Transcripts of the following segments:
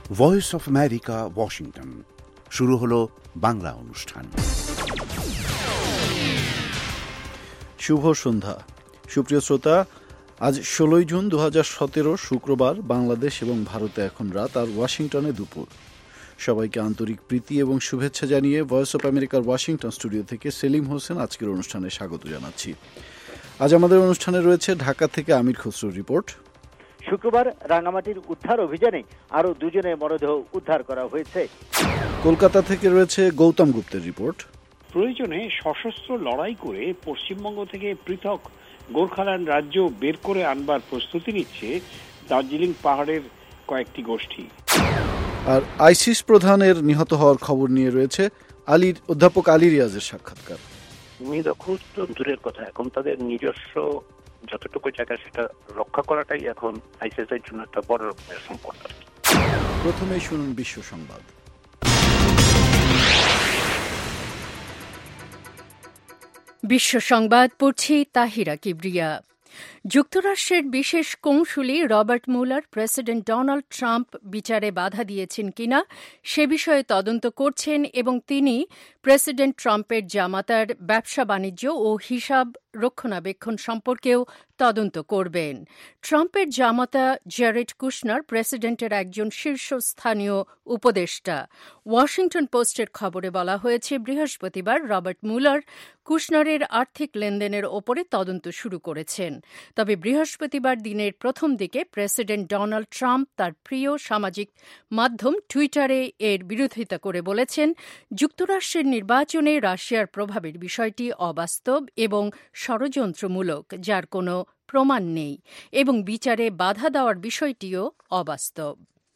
Voice of America, Washington. শুরু হলো বাংলা অনুষ্ঠান। শুভ সন্ধ্যা সুপ্রিয় শ্রোতা। আজ 16 জুন 2017 শুক্রবার। বাংলাদেশ এবং ভারতে এখন রাত, আর ওয়াশিংটনে দুপুর। সবাইকে আন্তরিক প্রীতি এবং শুভেচ্ছা জানিয়ে ভয়েস অফ আমেরিকার ওয়াশিংটন স্টুডিও থেকে সেলিম হোসেন আজকের অনুষ্ঠানে স্বাগত জানাচ্ছি। আজ আমাদের অনুষ্ঠানে রয়েছে ঢাকা থেকে আমির খসরুর রিপোর্ট। শুক্রবার রাঙামাটির উদ্ধার অভিযানে আরো দুজনের মরদেহ উদ্ধার করা হয়েছে। কলকাতা থেকে রয়েছে গৌতম গুপ্তের রিপোর্ট। প্রয়োজনে সশস্ত্র লড়াই করে পশ্চিমবঙ্গ থেকে পৃথক গোর্খাল্যান্ড রাজ্য বের করে আনবার প্রস্তুতি নিচ্ছে দার্জিলিং পাহাড়ের কয়েকটি গোষ্ঠী। আর আইসিস প্রধানের নিহত হওয়ার খবর নিয়ে রয়েছে অধ্যাপক আলী রিয়াজের সাক্ষাৎকার। খুব দূরের কথা, এখন তাদের নিজস্ব যতটুকু জায়গা সেটা রক্ষা করাটাই এখন আইসিস এর জন্য একটা বড় রকমের সংকট। প্রথমেই শুনুন বিশ্ব সংবাদ। বিশ্ব সংবাদ পড়ছি তাহিরা কিবরিয়া। যুক্তরাষ্ট্রের বিশেষ কৌঁসুলি Robert Mueller president Donald Trump বিচারে বাধা দিয়েছেন কিনা সে বিষয়ে তদন্ত করছেন এবং তিনি প্রেসিডেন্ট ট্রাম্পের জামাতার ব্যবসা বাণিজ্য ও হিসাব রক্ষণাবেক্ষণ সম্পর্কেও তদন্ত করবেন। ট্রাম্পের জামাতা জ্যারেড কুশনার প্রেসিডেন্টের একজন শীর্ষস্থানীয় উপদেষ্টা। ওয়াশিংটন পোস্টের খবরে বলা হয়েছে, বৃহস্পতিবার রবার্ট মুলার কুশনারের আর্থিক লেনদেনের ওপরে তদন্ত শুরু করেছেন। তবে বৃহস্পতিবার দিনের প্রথম দিকে প্রেসিডেন্ট ডোনাল্ড ট্রাম্প তার প্রিয় সামাজিক মাধ্যম টুইটারে এর বিরোধিতা করে বলেছেন, যুক্তরাষ্ট্রের নির্বাচনে রাশিয়ার প্রভাবের বিষয়টি অবাস্তব এবং ষড়যন্ত্রমূলক, যার কোনো প্রমাণ নেই, এবং বিচারে বাধা দেওয়ার বিষয়টিও অবাস্তব।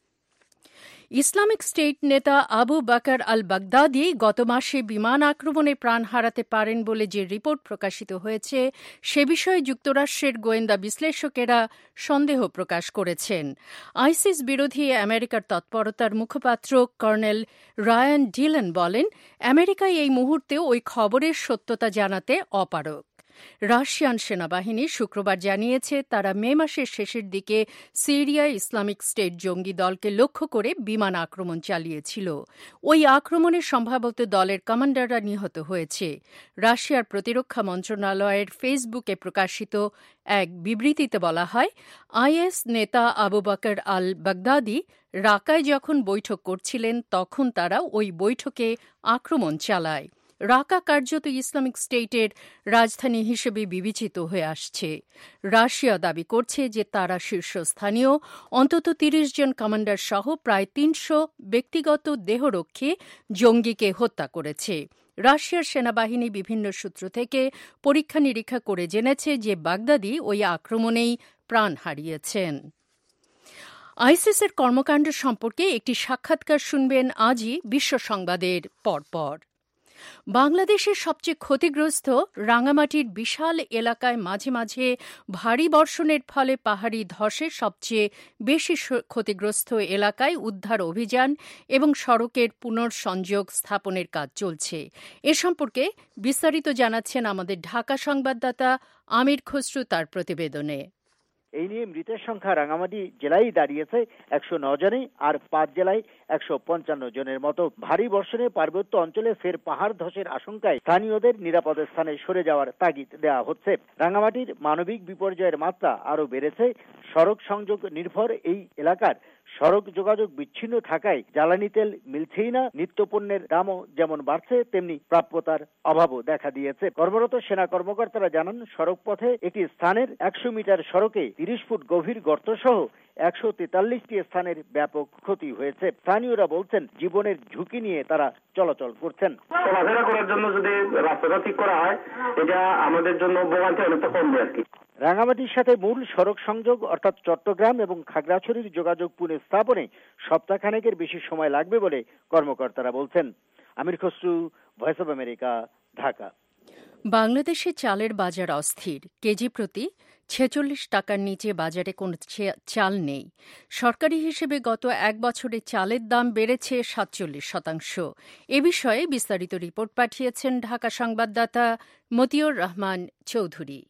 ইসলামিক স্টেট নেতা আবু বাকর আল বাগদাদি গত মাসে বিমান আক্রমণে প্রাণ হারাতে পারেন বলে যে রিপোর্ট প্রকাশিত হয়েছে সে বিষয়ে যুক্তরাষ্ট্রের গোয়েন্দা বিশ্লেষকেরা সন্দেহ প্রকাশ করেছেন। আইসিস বিরোধী আমেরিকার তৎপরতার মুখপাত্র কর্নেল রায়ান ডিলেন বলেন, আমেরিকায় এই মুহূর্তে ওই খবরের সত্যতা জানাতে অপারগ। রাশিয়ান সেনাবাহিনী শুক্রবার জানিয়েছে তারা মে মাসের শেষের দিকে সিরিয়ায় ইসলামিক স্টেট জঙ্গি দলকে লক্ষ্য করে বিমান আক্রমণ চালিয়েছিল। ওই আক্রমণে সম্ভবত দলের কমান্ডাররা নিহত হয়েছে। রাশিয়ার প্রতিরক্ষা মন্ত্রণালয়ের ফেসবুকে প্রকাশিত এক বিবৃতিতে বলা হয়, আইএস নেতা আবু বকর আল বাগদাদি রাকায় যখন বৈঠক করছিলেন তখন তারা ওই বৈঠকে আক্রমণ চালায়। রাকা কার্যত ইসলামিক স্টেটের রাজধানী হিসেবে বিবেচিত হয়ে আসছে। রাশিয়া দাবি করছে যে তারা শীর্ষস্থানীয় অন্তত 30 জন কমান্ডার সহ প্রায় 300 ব্যক্তিগত দেহরক্ষী জঙ্গিকে হত্যা করেছে। রাশিয়ার সেনাবাহিনী বিভিন্ন সূত্র থেকে পরীক্ষা নিরীক্ষা করে জেনেছে যে বাগদাদি ওই আক্রমণেই প্রাণ হারিয়েছেন। আইসিসের কর্মকাণ্ড সম্পর্কে একটি সাক্ষাৎকার শুনবেন আজই বিশ্ব সংবাদের পরপর। বাংলাদেশের সবচেয়ে ক্ষতিগ্রস্ত রাঙামাটির বিশাল এলাকায় মাঝে মাঝে ভারী বর্ষণের ফলে পাহাড়ি ধসে সবচেয়ে বেশি ক্ষতিগ্রস্ত এলাকায় উদ্ধার অভিযান এবং সড়কের পুনর্সংযোগ স্থাপনের কাজ চলছে। এ সম্পর্কে বিস্তারিত জানাচ্ছেন আমাদের ঢাকা সংবাদদাতা আমির খসরু তার প্রতিবেদনে। এই নিয়ে মৃতের সংখ্যা রাঙামাটি জেলায় দাঁড়িয়েছে 109 জনে, আর 5 জেলায় 155 জনের মতো। ভারী বর্ষণে পার্বত্য অঞ্চলে ফের পাহাড় ধসের আশঙ্কায় স্থানীয়দের নিরাপদ স্থানে সরে যাওয়ার তাগিদ দেওয়া হচ্ছে। রাঙামাটির মানবিক বিপর্যয়ের মাত্রা আরও বেড়েছে। সড়ক সংযোগ নির্ভর এই এলাকার সড়ক যোগাযোগ বিচ্ছিন্ন থাকায় জ্বালানি তেল মিলছেই না। নিত্যপণ্যের দামও যেমন বাড়ছে, তেমনি প্রাপ্যতার অভাবও দেখা দিয়েছে। কর্মরত সেনা কর্মকর্তারা জানান, সড়ক পথে একটি স্থানের 100 মিটার সড়কে 30 ফুট গভীর গর্ত সহ 143টি স্থানের ব্যাপক ক্ষতি হয়েছে। স্থানীয়রা বলছেন, জীবনের ঝুঁকি নিয়ে তারা চলাচল করছেন। চলাফেরা করার জন্য যদি রাস্তাটা ঠিক করা হয়, এটা আমাদের জন্য ভোগান্তি অনেকটা কমবে আর কি। রাঙামাটির সাথে মূল সড়ক সংযোগ অর্থাৎ চট্টগ্রাম এবং খাগড়াছড়ির যোগাযোগ পুনঃস্থাপনে সপ্তাহখানেকের বেশি সময় লাগবে বলে কর্মকর্তারা বলছেন। Amir Khasru, voice of America, Dhaka. বাংলাদেশে চালের বাজার অস্থির। কেজি প্রতি 46 টাকার নিচে বাজারে কোনো চাল নেই। সরকারি হিসেবে গত এক বছরে চালের দাম বেড়েছে 47%। এ বিষয়ে বিস্তারিত রিপোর্ট পাঠিয়েছেন ঢাকা সংবাদদাতা মতিউর রহমান চৌধুরী।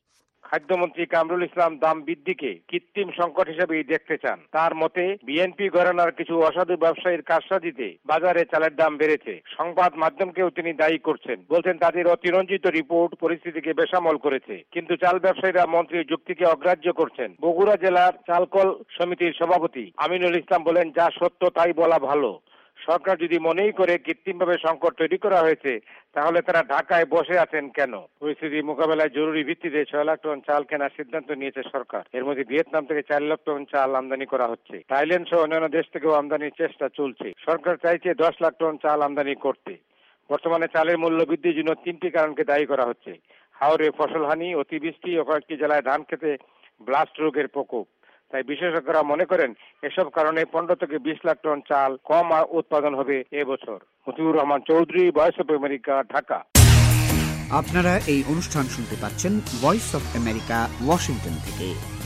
খাদ্যমন্ত্রী কামরুল ইসলাম দাম বৃদ্ধিকে কৃত্রিম সংকট হিসেবেই দেখতে চান। তার মতে বিএনপি ঘরানার কিছু অসাধু ব্যবসায়ীর কারসাজিতে বাজারে চালের দাম বেড়েছে। সংবাদ মাধ্যমকেও তিনি দায়ী করছেন, বলছেন তাদের অতিরঞ্জিত রিপোর্ট পরিস্থিতিকে বেসামাল করেছে। কিন্তু চাল ব্যবসায়ীরা মন্ত্রীর যুক্তিকে অগ্রাহ্য করছেন। বগুড়া জেলার চালকল সমিতির সভাপতি আমিনুল ইসলাম বলেন, যা সত্য তাই বলা ভালো। সরকার যদি মনেই করে কৃত্রিমভাবে সংকট তৈরি করা হয়েছে, তাহলে তারা ঢাকায় বসে আছেন কেন? পরিস্থিতি মোকাবেলায় জরুরি ভিত্তিতে 6 লাখ টন চাল কেনার সিদ্ধান্ত নিয়েছে সরকার। এর মধ্যে ভিয়েতনাম থেকে 4 লাখ টন চাল আমদানি করা হচ্ছে। থাইল্যান্ড সহ অন্যান্য দেশ থেকেও আমদানির চেষ্টা চলছে। সরকার চাইছে 10 লাখ টন চাল আমদানি করতে। বর্তমানে চালের মূল্য বৃদ্ধির জন্য 3টি কারণকে দায়ী করা হচ্ছে: হাওরে ফসলহানি, অতিবৃষ্টি ও কয়েকটি জেলায় ধান খেতে ব্লাস্ট রোগের প্রকোপ। তাই বিশেষজ্ঞরা মনে করেন এসব কারণে 15 থেকে 20 লাখ টন চাল কম উৎপাদন হবে এবছর। Motiur Rahman Chowdhury, voice of America, Dhaka. আপনারা এই অনুষ্ঠান শুনতে পাচ্ছেন ভয়েস অফ আমেরিকা, ওয়াশিংটন থেকে।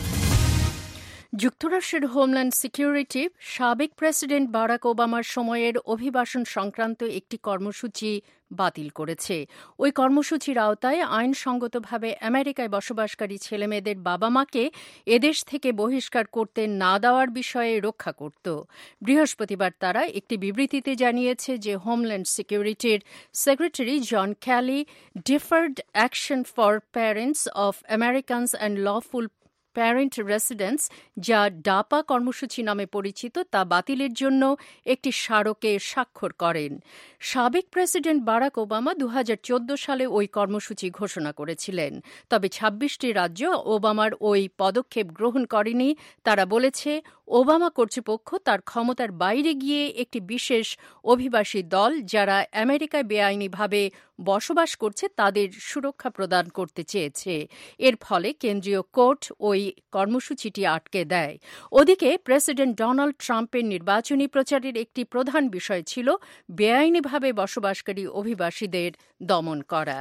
যুক্তরাষ্ট্রের হোমল্যান্ড সিকিউরিটি সাবেক প্রেসিডেন্ট বারাক ওবামার সময়ের অভিবাসন সংক্রান্ত একটি কর্মসূচি বাতিল করেছে। ওই কর্মসূচির আওতায় আইনসঙ্গতভাবে আমেরিকায় বসবাসকারী ছেলেমেয়েদের বাবা মাকে এদেশ থেকে বহিষ্কার করতে না দেওয়ার বিষয়ে রক্ষা করত। বৃহস্পতিবার তারা একটি বিবৃতিতে জানিয়েছে যে হোমল্যান্ড সিকিউরিটির secretary John Kelly deferred action for parents of Americans and lawful parent residence, যা ডাপা কর্মসূচি নামে পরিচিত, তা বাতিলের জন্য একটি স্মারকে স্বাক্ষর করেন। সাবেক প্রেসিডেন্ট বারাক ওবামা 2014 সালে ওই কর্মসূচি ঘোষণা করেছিলেন। তবে 26টি রাজ্য ওবামার ওই পদক্ষেপ গ্রহণ করেনি। তারা বলেছে ওবামা কর্তৃপক্ষ তার ক্ষমতার বাইরে গিয়ে একটি বিশেষ অভিবাসী দল, যারা আমেরিকায় বেআইনিভাবে বসবাস করছে, তাদের সুরক্ষা প্রদান করতে চেয়েছে। এর ফলে কেন্দ্রীয় কোর্ট ওই কর্মসূচিটি আটকে দেয়। ওদিকে প্রেসিডেন্ট ডোনাল্ড ট্রাম্পের নির্বাচনী প্রচারের একটি প্রধান বিষয় ছিল বেআইনিভাবে বসবাসকারী অভিবাসীদের দমন করা।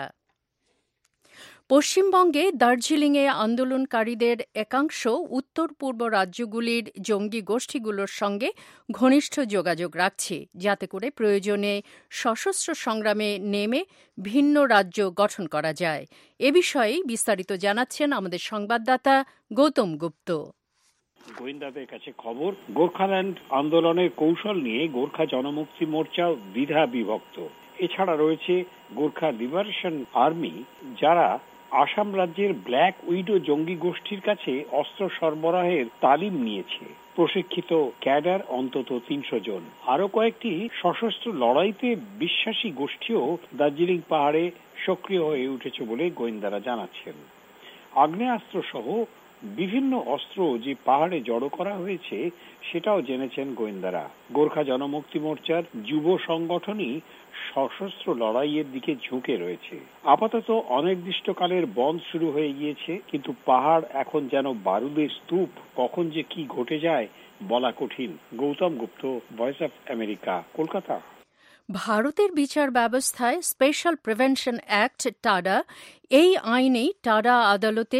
পশ্চিমবঙ্গে দার্জিলিংয়ে আন্দোলনকারীদের একাংশ উত্তর পূর্ব রাজ্যগুলির জঙ্গি গোষ্ঠীগুলোর সঙ্গে ঘনিষ্ঠ যোগাযোগ রাখছে, যাতে করে প্রয়োজনে সশস্ত্র সংগ্রামে নেমে ভিন্ন রাজ্য গঠন করা যায়। এ বিষয়ে বিস্তারিত জানাচ্ছেন আমাদের সংবাদদাতা গৌতম গুপ্ত। গোয়েন্দাদের কাছে খবর, গোর্খাল্যান্ড আন্দোলনের কৌশল নিয়ে গোর্খা জনমুক্তি মোর্চা দ্বিধা বিভক্ত। এছাড়া রয়েছে গোর্খা লিবারেশন আর্মি, যারা আসাম রাজ্যের ব্ল্যাক উইডো জঙ্গি গোষ্ঠীর কাছে অস্ত্র সরবরাহের তালিম নিয়েছে। প্রশিক্ষিত ক্যাডার অন্তত 300 জন। আরো কয়েকটি সশস্ত্র লড়াইতে বিশ্বাসী গোষ্ঠীও দার্জিলিং পাহাড়ে সক্রিয় হয়ে উঠেছে বলে গোয়েন্দারা জানাচ্ছেন। আগ্নেয়াস্ত্র সহ বিভিন্ন অস্ত্র যে পাহাড়ে জড়ো করা হয়েছে, সেটাও জেনেছেন গোয়েন্দারা। গোর্খা জনমুক্তি মোর্চার যুব সংগঠনই সশস্ত্র লড়াইয়ের দিকে ঝুঁকে রয়েছে। আপাতত অনির্দিষ্টকালের বন্ধ শুরু হয়ে গিয়েছে, কিন্তু পাহাড় এখন যেন বারুদের স্তূপ। কখন যে কি ঘটে যায় বলা কঠিন। Goutam Gupta, voice of America, Kolkata. ভারতের বিচার ব্যবস্থায় স্পেশাল প্রিভেনশন অ্যাক্ট টাডা, এই আইনেই টাডা আদালতে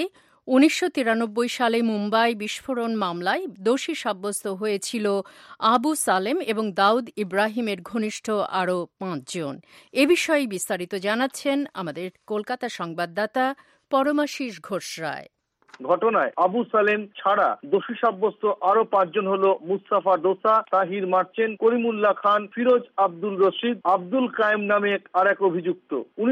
1993 সালে মুম্বাই বিস্ফোরণ মামলায় দোষী সাব্যস্ত হয়েছিল আবু সালেম এবং দাউদ ইব্রাহিমের ঘনিষ্ঠ আরও 5 জন। এ বিষয়ে বিস্তারিত জানাচ্ছেন আমাদের কলকাতা সংবাদদাতা পরমাশিস ঘোষ রায়। ঘটনায় আবু সালেম ছাড়া দোষী সাব্যস্ত আরো 5 জন হলো মুস্তাফা ডোসা, তাহির মার্চেন্ট, করিমুল্লাহ খান, ফিরোজ আব্দুল রশিদ, আব্দুল কায়েম নামে আর এক অভিযুক্ত।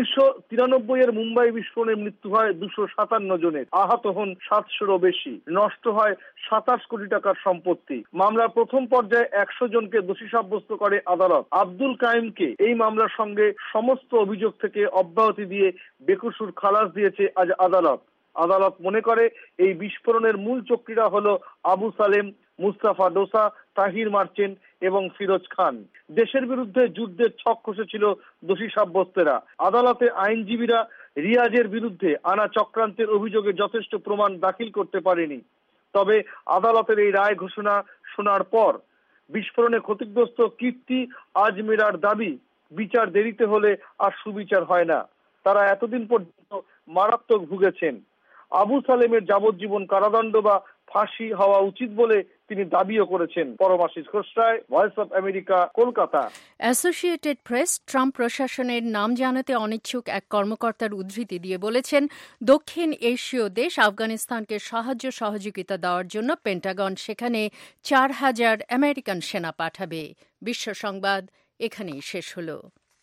1993 এর মুম্বাই বিস্ফোরণে মৃত্যু হয় 257 জনের, আহত হন 700-রও বেশি, নষ্ট হয় 27 কোটি টাকার সম্পত্তি। মামলার প্রথম পর্যায়ে 100 জনকে দোষী সাব্যস্ত করে আদালত। আব্দুল কায়েমকে এই মামলার সঙ্গে সমস্ত অভিযোগ থেকে অব্যাহতি দিয়ে বেকসুর খালাস দিয়েছে আজ আদালত। আদালত মনে করে এই বিস্ফোরণের মূল চক্রীরা হলো আবু সালেম, মুস্তাফা ডোসা, তাহির মার্চেন্ট এবং ফিরোজ খান। দেশের বিরুদ্ধে যুদ্ধের ছক কষেছিল দোষী সাব্যস্তরা। আদালতে আইনজীবীরা রিয়াজের বিরুদ্ধে আনা চক্রান্তের অভিযোগে যথেষ্ট প্রমাণ দাখিল করতে পারেনি। তবে আদালতের এই রায় ঘোষণা শোনার পর বিস্ফোরণে ক্ষতিগ্রস্ত কীর্তি আজমিরার দাবি, বিচার দেরিতে হলে আর সুবিচার হয় না। তারা এতদিন পর্যন্ত মারাত্মক ভুগেছেন। আবু সালেমের যাবজ্জীবন কারাদণ্ড বা ফাঁসি হওয়া উচিত বলে তিনি দাবিও করেছেন। Paramashis Ghoshroy, voice of America, Kolkata. Associated Press Trump প্রশাসনের নাম জানাতে অনিচ্ছুক এক কর্মকর্তার উদ্ধৃতি দিয়ে বলেছেন, দক্ষিণ এশীয় দেশ আফগানিস্তানকে সাহায্য সহযোগিতা দেওয়ার জন্য পেন্টাগন সেখানে 4,000 আমেরিকান সেনা পাঠাবে। বিশ্ব সংবাদ এখানেই শেষ হলো।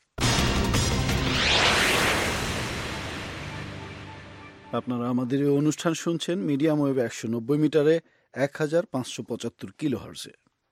আপনারা আমাদের এই অনুষ্ঠান শুনছেন মিডিয়াম ওয়েভ 190 মিটারে 1575 কিলোহার্টজে।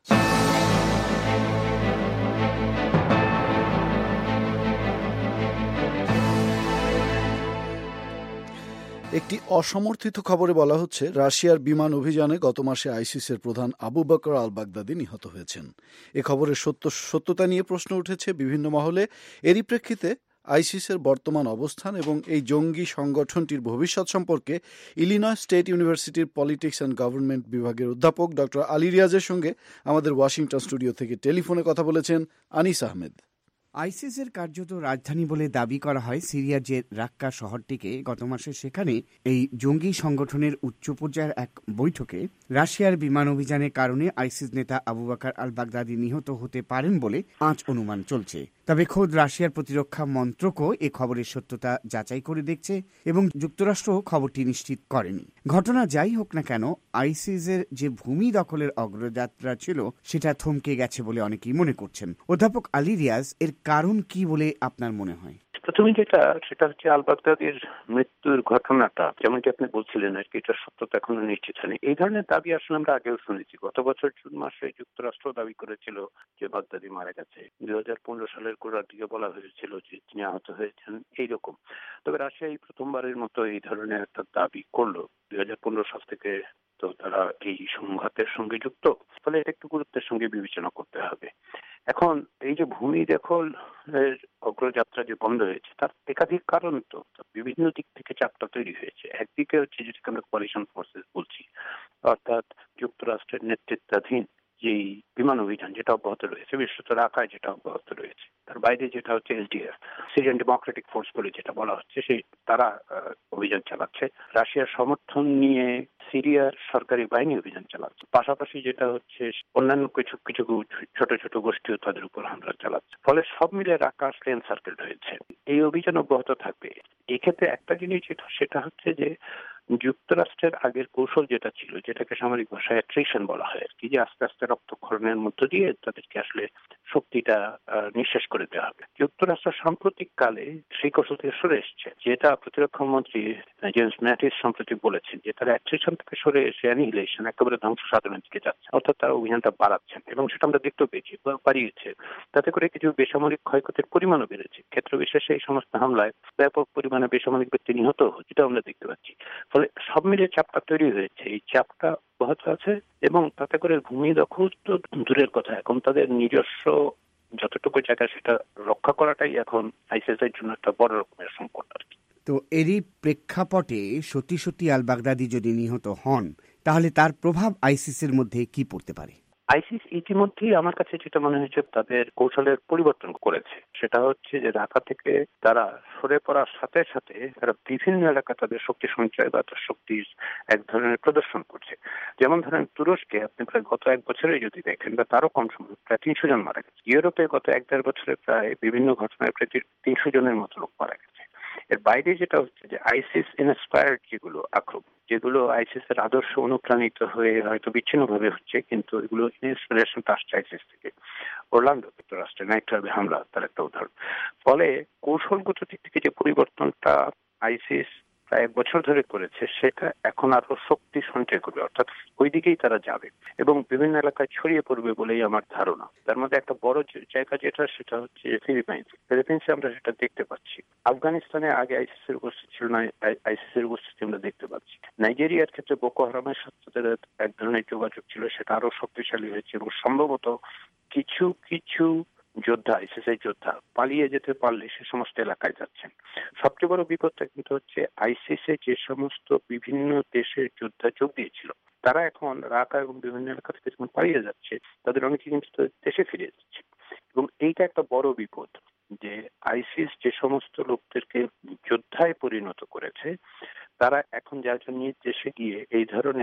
একটি অসমর্থিত খবরে বলা হচ্ছে, রাশিয়ার বিমান অভিযানে গত মাসে আইসিসের প্রধান আবু বকর আল বাগদাদি নিহত হয়েছেন। এ খবরের সত্যতা নিয়ে প্রশ্ন উঠেছে বিভিন্ন মহলে। এরই প্রেক্ষিতে আইসিসের বর্তমান অবস্থান এবং এই জঙ্গি সংগঠনটির ভবিষ্যৎ সম্পর্কে ইলিনয় স্টেট ইউনিভার্সিটির পলিটিক্স অ্যান্ড গভর্নমেন্ট বিভাগের অধ্যাপক ডক্টর আলী রিয়াজের সঙ্গে আমাদের ওয়াশিংটন স্টুডিও থেকে টেলিফোনে কথা বলেছেন আনিস আহমেদ। আইসিসের কার্যত রাজধানী বলে দাবি করা হয় সিরিয়ার যে রাক্কা শহরটিকে। গত মাসে সেখানে এই জঙ্গি সংগঠনের উচ্চ পর্যায়ের এক বৈঠকে রাশিয়ার বিমান অভিযানের কারণে আইসিস নেতা আবু বকর আল বাগদাদি নিহত হতে পারেন বলে আঁচ অনুমান চলছে। তবে খোদ রাশিয়ার প্রতিরক্ষা মন্ত্রকও এ খবরের সত্যতা যাচাই করে দেখছে এবং যুক্তরাষ্ট্র খবরটি নিশ্চিত করেনি। ঘটনা যাই হোক না কেন, আইসিসের যে ভূমি দখলের অগ্রযাত্রা ছিল সেটা থমকে গেছে বলে অনেকেই মনে করছেন। অধ্যাপক আলী রিয়াজ, এর কারণ কি বলে আপনার মনে হয়? প্রথমে সেটা হচ্ছে আল বাগদাদির মৃত্যুর ঘটনাটা, যেমনটি আপনি বলছিলেন আর কি, এটার সত্যতা এখনো নিশ্চিত হয়নি। এই ধরনের দাবি আসলে আমরা আগেও শুনেছি। গত বছর জুন মাসে যুক্তরাষ্ট্র দাবি করেছিল যে বাগদাদি মারা গেছে। 2015 সালের গোড়ার দিকে বলা হয়েছিল যে তিনি আহত হয়েছেন এইরকম। তবে রাশিয়া এই প্রথমবারের মতো এই ধরনের একটা দাবি করলো 2015 সাল থেকে। তো তারা এই সংঘাতের সঙ্গে যুক্ত, ফলে এটা একটু গুরুত্বের সঙ্গে বিবেচনা করতে হবে। এখন এই যে ভূমি দখল অগ্রযাত্রা যে বন্ধ হয়েছে, তার একাধিক কারণ। তো বিভিন্ন দিক থেকে চাপটা তৈরি হয়েছে। একদিকে হচ্ছে যেটাকে আমরা কোয়ালিশন ফোর্সেস বলছি, অর্থাৎ যুক্তরাষ্ট্রের নেতৃত্বাধীন যেই বিমান অভিযান যেটা অব্যাহত রয়েছে, বিশেষত রাকায় যেটা অব্যাহত রয়েছে, তার বাইরে যেটা হচ্ছে এসডিএফ, সিরিয়ান ডেমোক্রেটিক ফোর্স বলে যেটা বলা হচ্ছে, সেই তারা অভিযান চালাচ্ছে। রাশিয়ার সমর্থন নিয়ে সিরিয়ার সরকারি বাহিনী অভিযান চালাচ্ছে। পাশাপাশি যেটা হচ্ছে অন্যান্য কিছু কিছু ছোট ছোট গোষ্ঠীও তাদের উপর হামলা চালাচ্ছে। ফলে সব মিলে রাকা প্লেন সার্কেল হয়েছে। এই অভিযান অব্যাহত থাকবে। এক্ষেত্রে একটা জিনিস সেটা হচ্ছে যে যুক্তরাষ্ট্রের আগের কৌশল যেটা ছিল, যেটাকে সামরিক ভাষায় অ্যাট্রিশন বলা হয় আর কি, যে আস্তে আস্তে রক্তক্ষরণের মধ্য দিয়ে তাদেরকে আসলে শক্তিটা নিঃশেষ করে দেওয়া হবে। যুক্তরাষ্ট্র সাম্প্রতিক কালে সেই কৌশল থেকে সরে এসছে, যেটা প্রতিরক্ষা মন্ত্রী জেমস ম্যাটিস সম্প্রতি বলেছেন যে তারা অ্যাট্রিশন থেকে সরে এসে অ্যানিহিলেশন, একেবারে ধ্বংস সাধনের দিকে যাচ্ছে। অর্থাৎ তারা অভিযানটা বাড়াচ্ছেন এবং সেটা আমরা দেখতেও পেয়েছি, বাড়িয়েছে। তাতে করে কিছু বেসামরিক ক্ষয়ক্ষতির পরিমাণও বেড়েছে। ক্ষেত্র বিশেষে এই সমস্ত হামলায় ব্যাপক পরিমাণে বেসামরিক ব্যক্তি নিহত হচ্ছে, এটা আমরা দেখতে পাচ্ছি। ফলে সব মিলিয়ে চাপটা তৈরি হয়েছে। এই চাপটা অব্যাহত আছে এবং তাতে করে ভূমি দখল তো দূরের কথা, এখন তাদের নিজস্ব যতটুকু জায়গা সেটা রক্ষা করাটাই এখন আইসিস এর জন্য একটা বড় রকমের সংকট আর কি। তো এরই প্রেক্ষাপটে সত্যি সত্যি আল বাগদাদি যদি নিহত হন, তাহলে তার প্রভাব আইসিসের মধ্যে কি পড়তে পারে? আইসিস ইতিমধ্যেই আমার কাছে যেটা মনে হয়েছে তাদের কৌশলের পরিবর্তন করেছে। সেটা হচ্ছে যে ঢাকা থেকে তারা সরে পড়ার সাথে সাথে তারা বিভিন্ন এলাকা তাদের শক্তি সঞ্চয় বা শক্তির এক ধরনের প্রদর্শন করছে। যেমন ধরেন তুরস্কে আপনি প্রায় গত 1 বছরে যদি দেখেন, বা তারও কম সময়, প্রায় 300 জন মারা গেছে। ইউরোপে গত 1-1.5 বছরে প্রায় বিভিন্ন ঘটনায় প্রায় 300 জনের মতো লোক মারা গেছে। এর বাইরে যেটা হচ্ছে যে আইসিস ইন্সপায়ার্ড যেগুলো আক্রমণ, যেগুলো আইসিস এর আদর্শ অনুপ্রাণিত হয়ে হয়তো বিচ্ছিন্নভাবে হচ্ছে, কিন্তু এগুলো ইন্সপিরেশনটা আসছে আইসিস থেকে। অরল্যান্ডো যুক্তরাষ্ট্রে নাইট ক্লাবে হামলা তার একটা উদাহরণ। ফলে কৌশলগত দিক থেকে যে পরিবর্তনটা আইসিস প্রায় 1 বছর ধরে করেছে, সেটা এখন আরো শক্তি সঞ্চয় করবে, অর্থাৎ ওই দিকেই তারা যাবে এবং বিভিন্ন এলাকায় ছড়িয়ে পড়বে বলেই আমার ধারণা। তার মধ্যে একটা বড় জায়গা যেটা, সেটা হচ্ছে ফিলিপাইন্সে আমরা সেটা দেখতে পাচ্ছি। আফগানিস্তানে আগে আইসিস এর উপস্থিতি ছিল না, আইসিস এর উপস্থিতি আমরা দেখতে পাচ্ছি। নাইজেরিয়ার ক্ষেত্রে বোকো হারামের সাথে তাদের এক ধরনের যোগাযোগ ছিল, সেটা আরো শক্তিশালী হয়েছে এবং সম্ভবত কিছু কিছু যোদ্ধা, আইসিসের যোদ্ধা পালিয়ে যেতে পারলে সে সমস্ত এলাকায় যাচ্ছেন। সবচেয়ে বড় বিপদটা কিন্তু হচ্ছে আইসিসে যে সমস্ত বিভিন্ন দেশের যোদ্ধা যোগ দিয়েছিল, তারা এখন রাকা এবং বিভিন্ন এলাকা থেকে যখন পালিয়ে যাচ্ছে, তাদের অনেকে কিন্তু দেশে ফিরে যাচ্ছে। এবং এইটা একটা বড় বিপদ যে আইসিস যে সমস্ত লোকদেরকে যোদ্ধায় পরিণত করেছে, তারা এখন যার জন্য দেশে গিয়ে এই ধরনের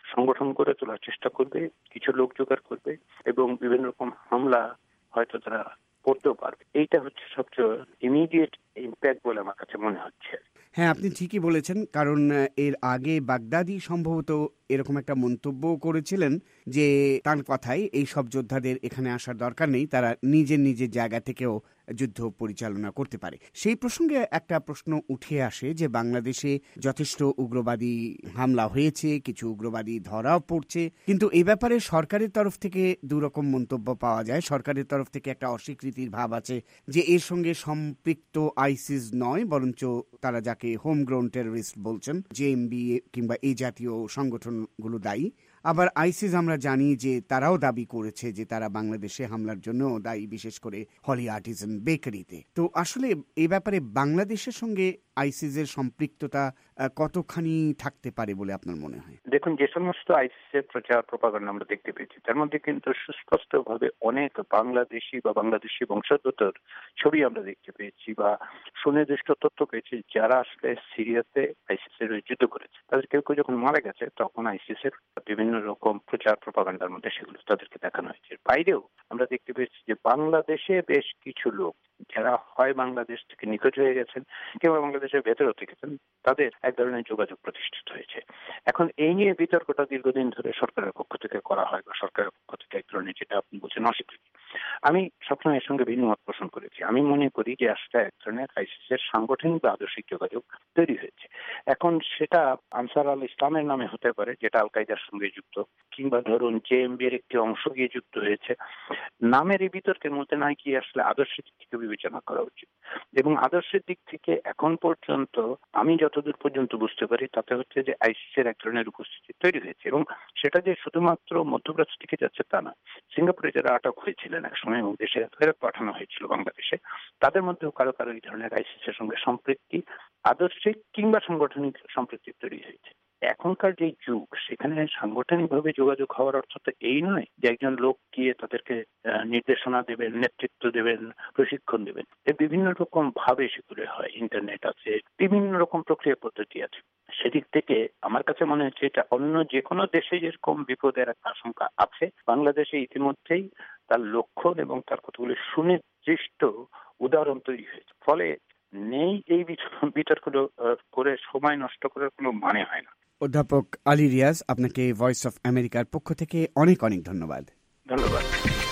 সংগঠন করে তোলার চেষ্টা করবে, কিছু লোক জোগাড় করবে এবং বিভিন্ন রকম হামলা হয়তো তারা করতেও পারবে। এইটা হচ্ছে সবচেয়ে ইমিডিয়েট ইম্প্যাক্ট বলে আমার কাছে মনে হচ্ছে। হ্যাঁ, আপনি ঠিকই বলেছেন, কারণ এর আগে বাগদাদি সম্ভবত এরকম একটা মন্তব্য করেছিলেন যে তার কথায় এই সব যোদ্ধাদের এখানে আসার দরকার নেই, তারা নিজের নিজের জায়গা থেকেও যুদ্ধ পরিচালনা করতে পারে। সেই প্রসঙ্গে একটা প্রশ্ন উঠে আসে যে বাংলাদেশে যথেষ্ট উগ্রবাদী হামলা হয়েছে, কিছু উগ্রবাদী ধরাও পড়ছে, কিন্তু এই ব্যাপারে সরকারের তরফ থেকে দুরকম মন্তব্য পাওয়া যায়। সরকারের তরফ থেকে একটা অস্বীকৃতির ভাব আছে যে এর সঙ্গে সম্পৃক্ত আইসিস নয়, বরঞ্চ তারা যাকে হোমগ্রাউন্ড টেররিস্ট বলছেন, জেএমবি কিংবা এই জাতীয় সংগঠনগুলো দায়ী। আবার আইসিস আমরা জানি যে তারাও দাবি করেছে যে তারা বাংলাদেশে হামলার জন্য দায়ী, বিশেষ করে হলি আর্টিজান বেকারিতে। তো আসলে এই ব্যাপারে বাংলাদেশের সঙ্গে আইসিসের সম্পৃক্ততা কতখানি থাকতে পারে বলে আপনার মনে হয়? দেখুন, যে সমস্ত আইসিসের প্রচার প্রপাগান্ডা আমরা দেখতে পেয়েছি তার মধ্যে কিন্তু সুস্পষ্টভাবে অনেক বাংলাদেশি বা বাংলাদেশি বংশোদ্ভূতর ছবি আমরা দেখতে পেয়েছি বা সুনির্দিষ্ট তথ্য পেয়েছি যারা আসলে সিরিয়াতে আইসিসের যুদ্ধ করেছে। তাদের কেউ কেউ যখন মারা গেছে তখন আইসিসের বিভিন্ন রকম প্রচার প্রপাগান্ডার মধ্যে সেগুলো তাদেরকে দেখানো হয়েছে। বাইরেও আমরা দেখতে পেয়েছি যে বাংলাদেশে বেশ কিছু লোক যারা হয় বাংলাদেশ থেকে নিখোঁজ হয়ে গেছেন কিংবা বাংলাদেশের ভেতরেও থেকেছেন, তাদের এক ধরনের যোগাযোগ প্রতিষ্ঠিত হয়েছে। এখন এই নিয়ে বিতর্কটা দীর্ঘদিন ধরে সরকারের পক্ষ থেকে করা হয় বা সরকারের পক্ষ থেকে এক ধরনের, যেটা আপনি বলছেন, অস্বীকৃতি। আমি সবসময় এর সঙ্গে ভিন্ন মত পোষণ করেছি। আমি মনে করি যে আসলে এক ধরনের আইসিসের সাংগঠনিক বা আদর্শিক যোগাযোগ তৈরি হয়েছে। এখন সেটা আনসার আল ইসলামের নামে হতে পারে, যেটা আল কায়দার সঙ্গে যুক্ত, কিংবা ধরুন জেএমবি এর একটি অংশ গিয়ে যুক্ত হয়েছে। নামের এই বিতর্কের মধ্যে নয় কি আসলে আদর্শের দিক থেকে বিবেচনা করা উচিত। এবং আদর্শের দিক থেকে এখন পর্যন্ত আমি যতদূর পর্যন্ত বুঝতে পারি তাতে হচ্ছে যে আইসিসের এক ধরনের উপস্থিতি তৈরি হয়েছে এবং সেটা যে শুধুমাত্র মধ্যপ্রাচ্য থেকে যাচ্ছে তা না। সিঙ্গাপুরে যারা আটক হয়েছিলেন এক সময় এবং দেশে ফেরত পাঠানো হয়েছিল বাংলাদেশে, তাদের মধ্যেও কারো কারো এই ধরনের আইসিসের সঙ্গে সম্পৃক্তি, আদর্শিক কিংবা সাংগঠনিক সম্পৃক্তি তৈরি হয়েছে। এখনকার যে যুগ, সেখানে সাংগঠনিকভাবে যোগাযোগ হওয়ার অর্থ তো এই নয় যে একজন লোক গিয়ে তাদেরকে নির্দেশনা দেবেন, নেতৃত্ব দেবেন, প্রশিক্ষণ দেবেন। বিভিন্ন রকম ভাবে সেগুলো হয়, ইন্টারনেট আছে, বিভিন্ন রকম প্রক্রিয়া পদ্ধতি আছে। সেদিক থেকে আমার কাছে মনে হচ্ছে এটা অন্য যে কোনো দেশে যেরকম বিপদের একটা আশঙ্কা আছে, বাংলাদেশে ইতিমধ্যেই তার লক্ষণ এবং তার কতগুলো সুনির্দিষ্ট উদাহরণ তৈরি হয়েছে। ফলে নেই এই বিতর্কগুলো করে সময় নষ্ট করার কোনো মানে হয় না। অধ্যাপক আলী রিয়াজ, আপনাকে ভয়েস অফ আমেরিকার পক্ষ থেকে অনেক অনেক ধন্যবাদ। ধন্যবাদ।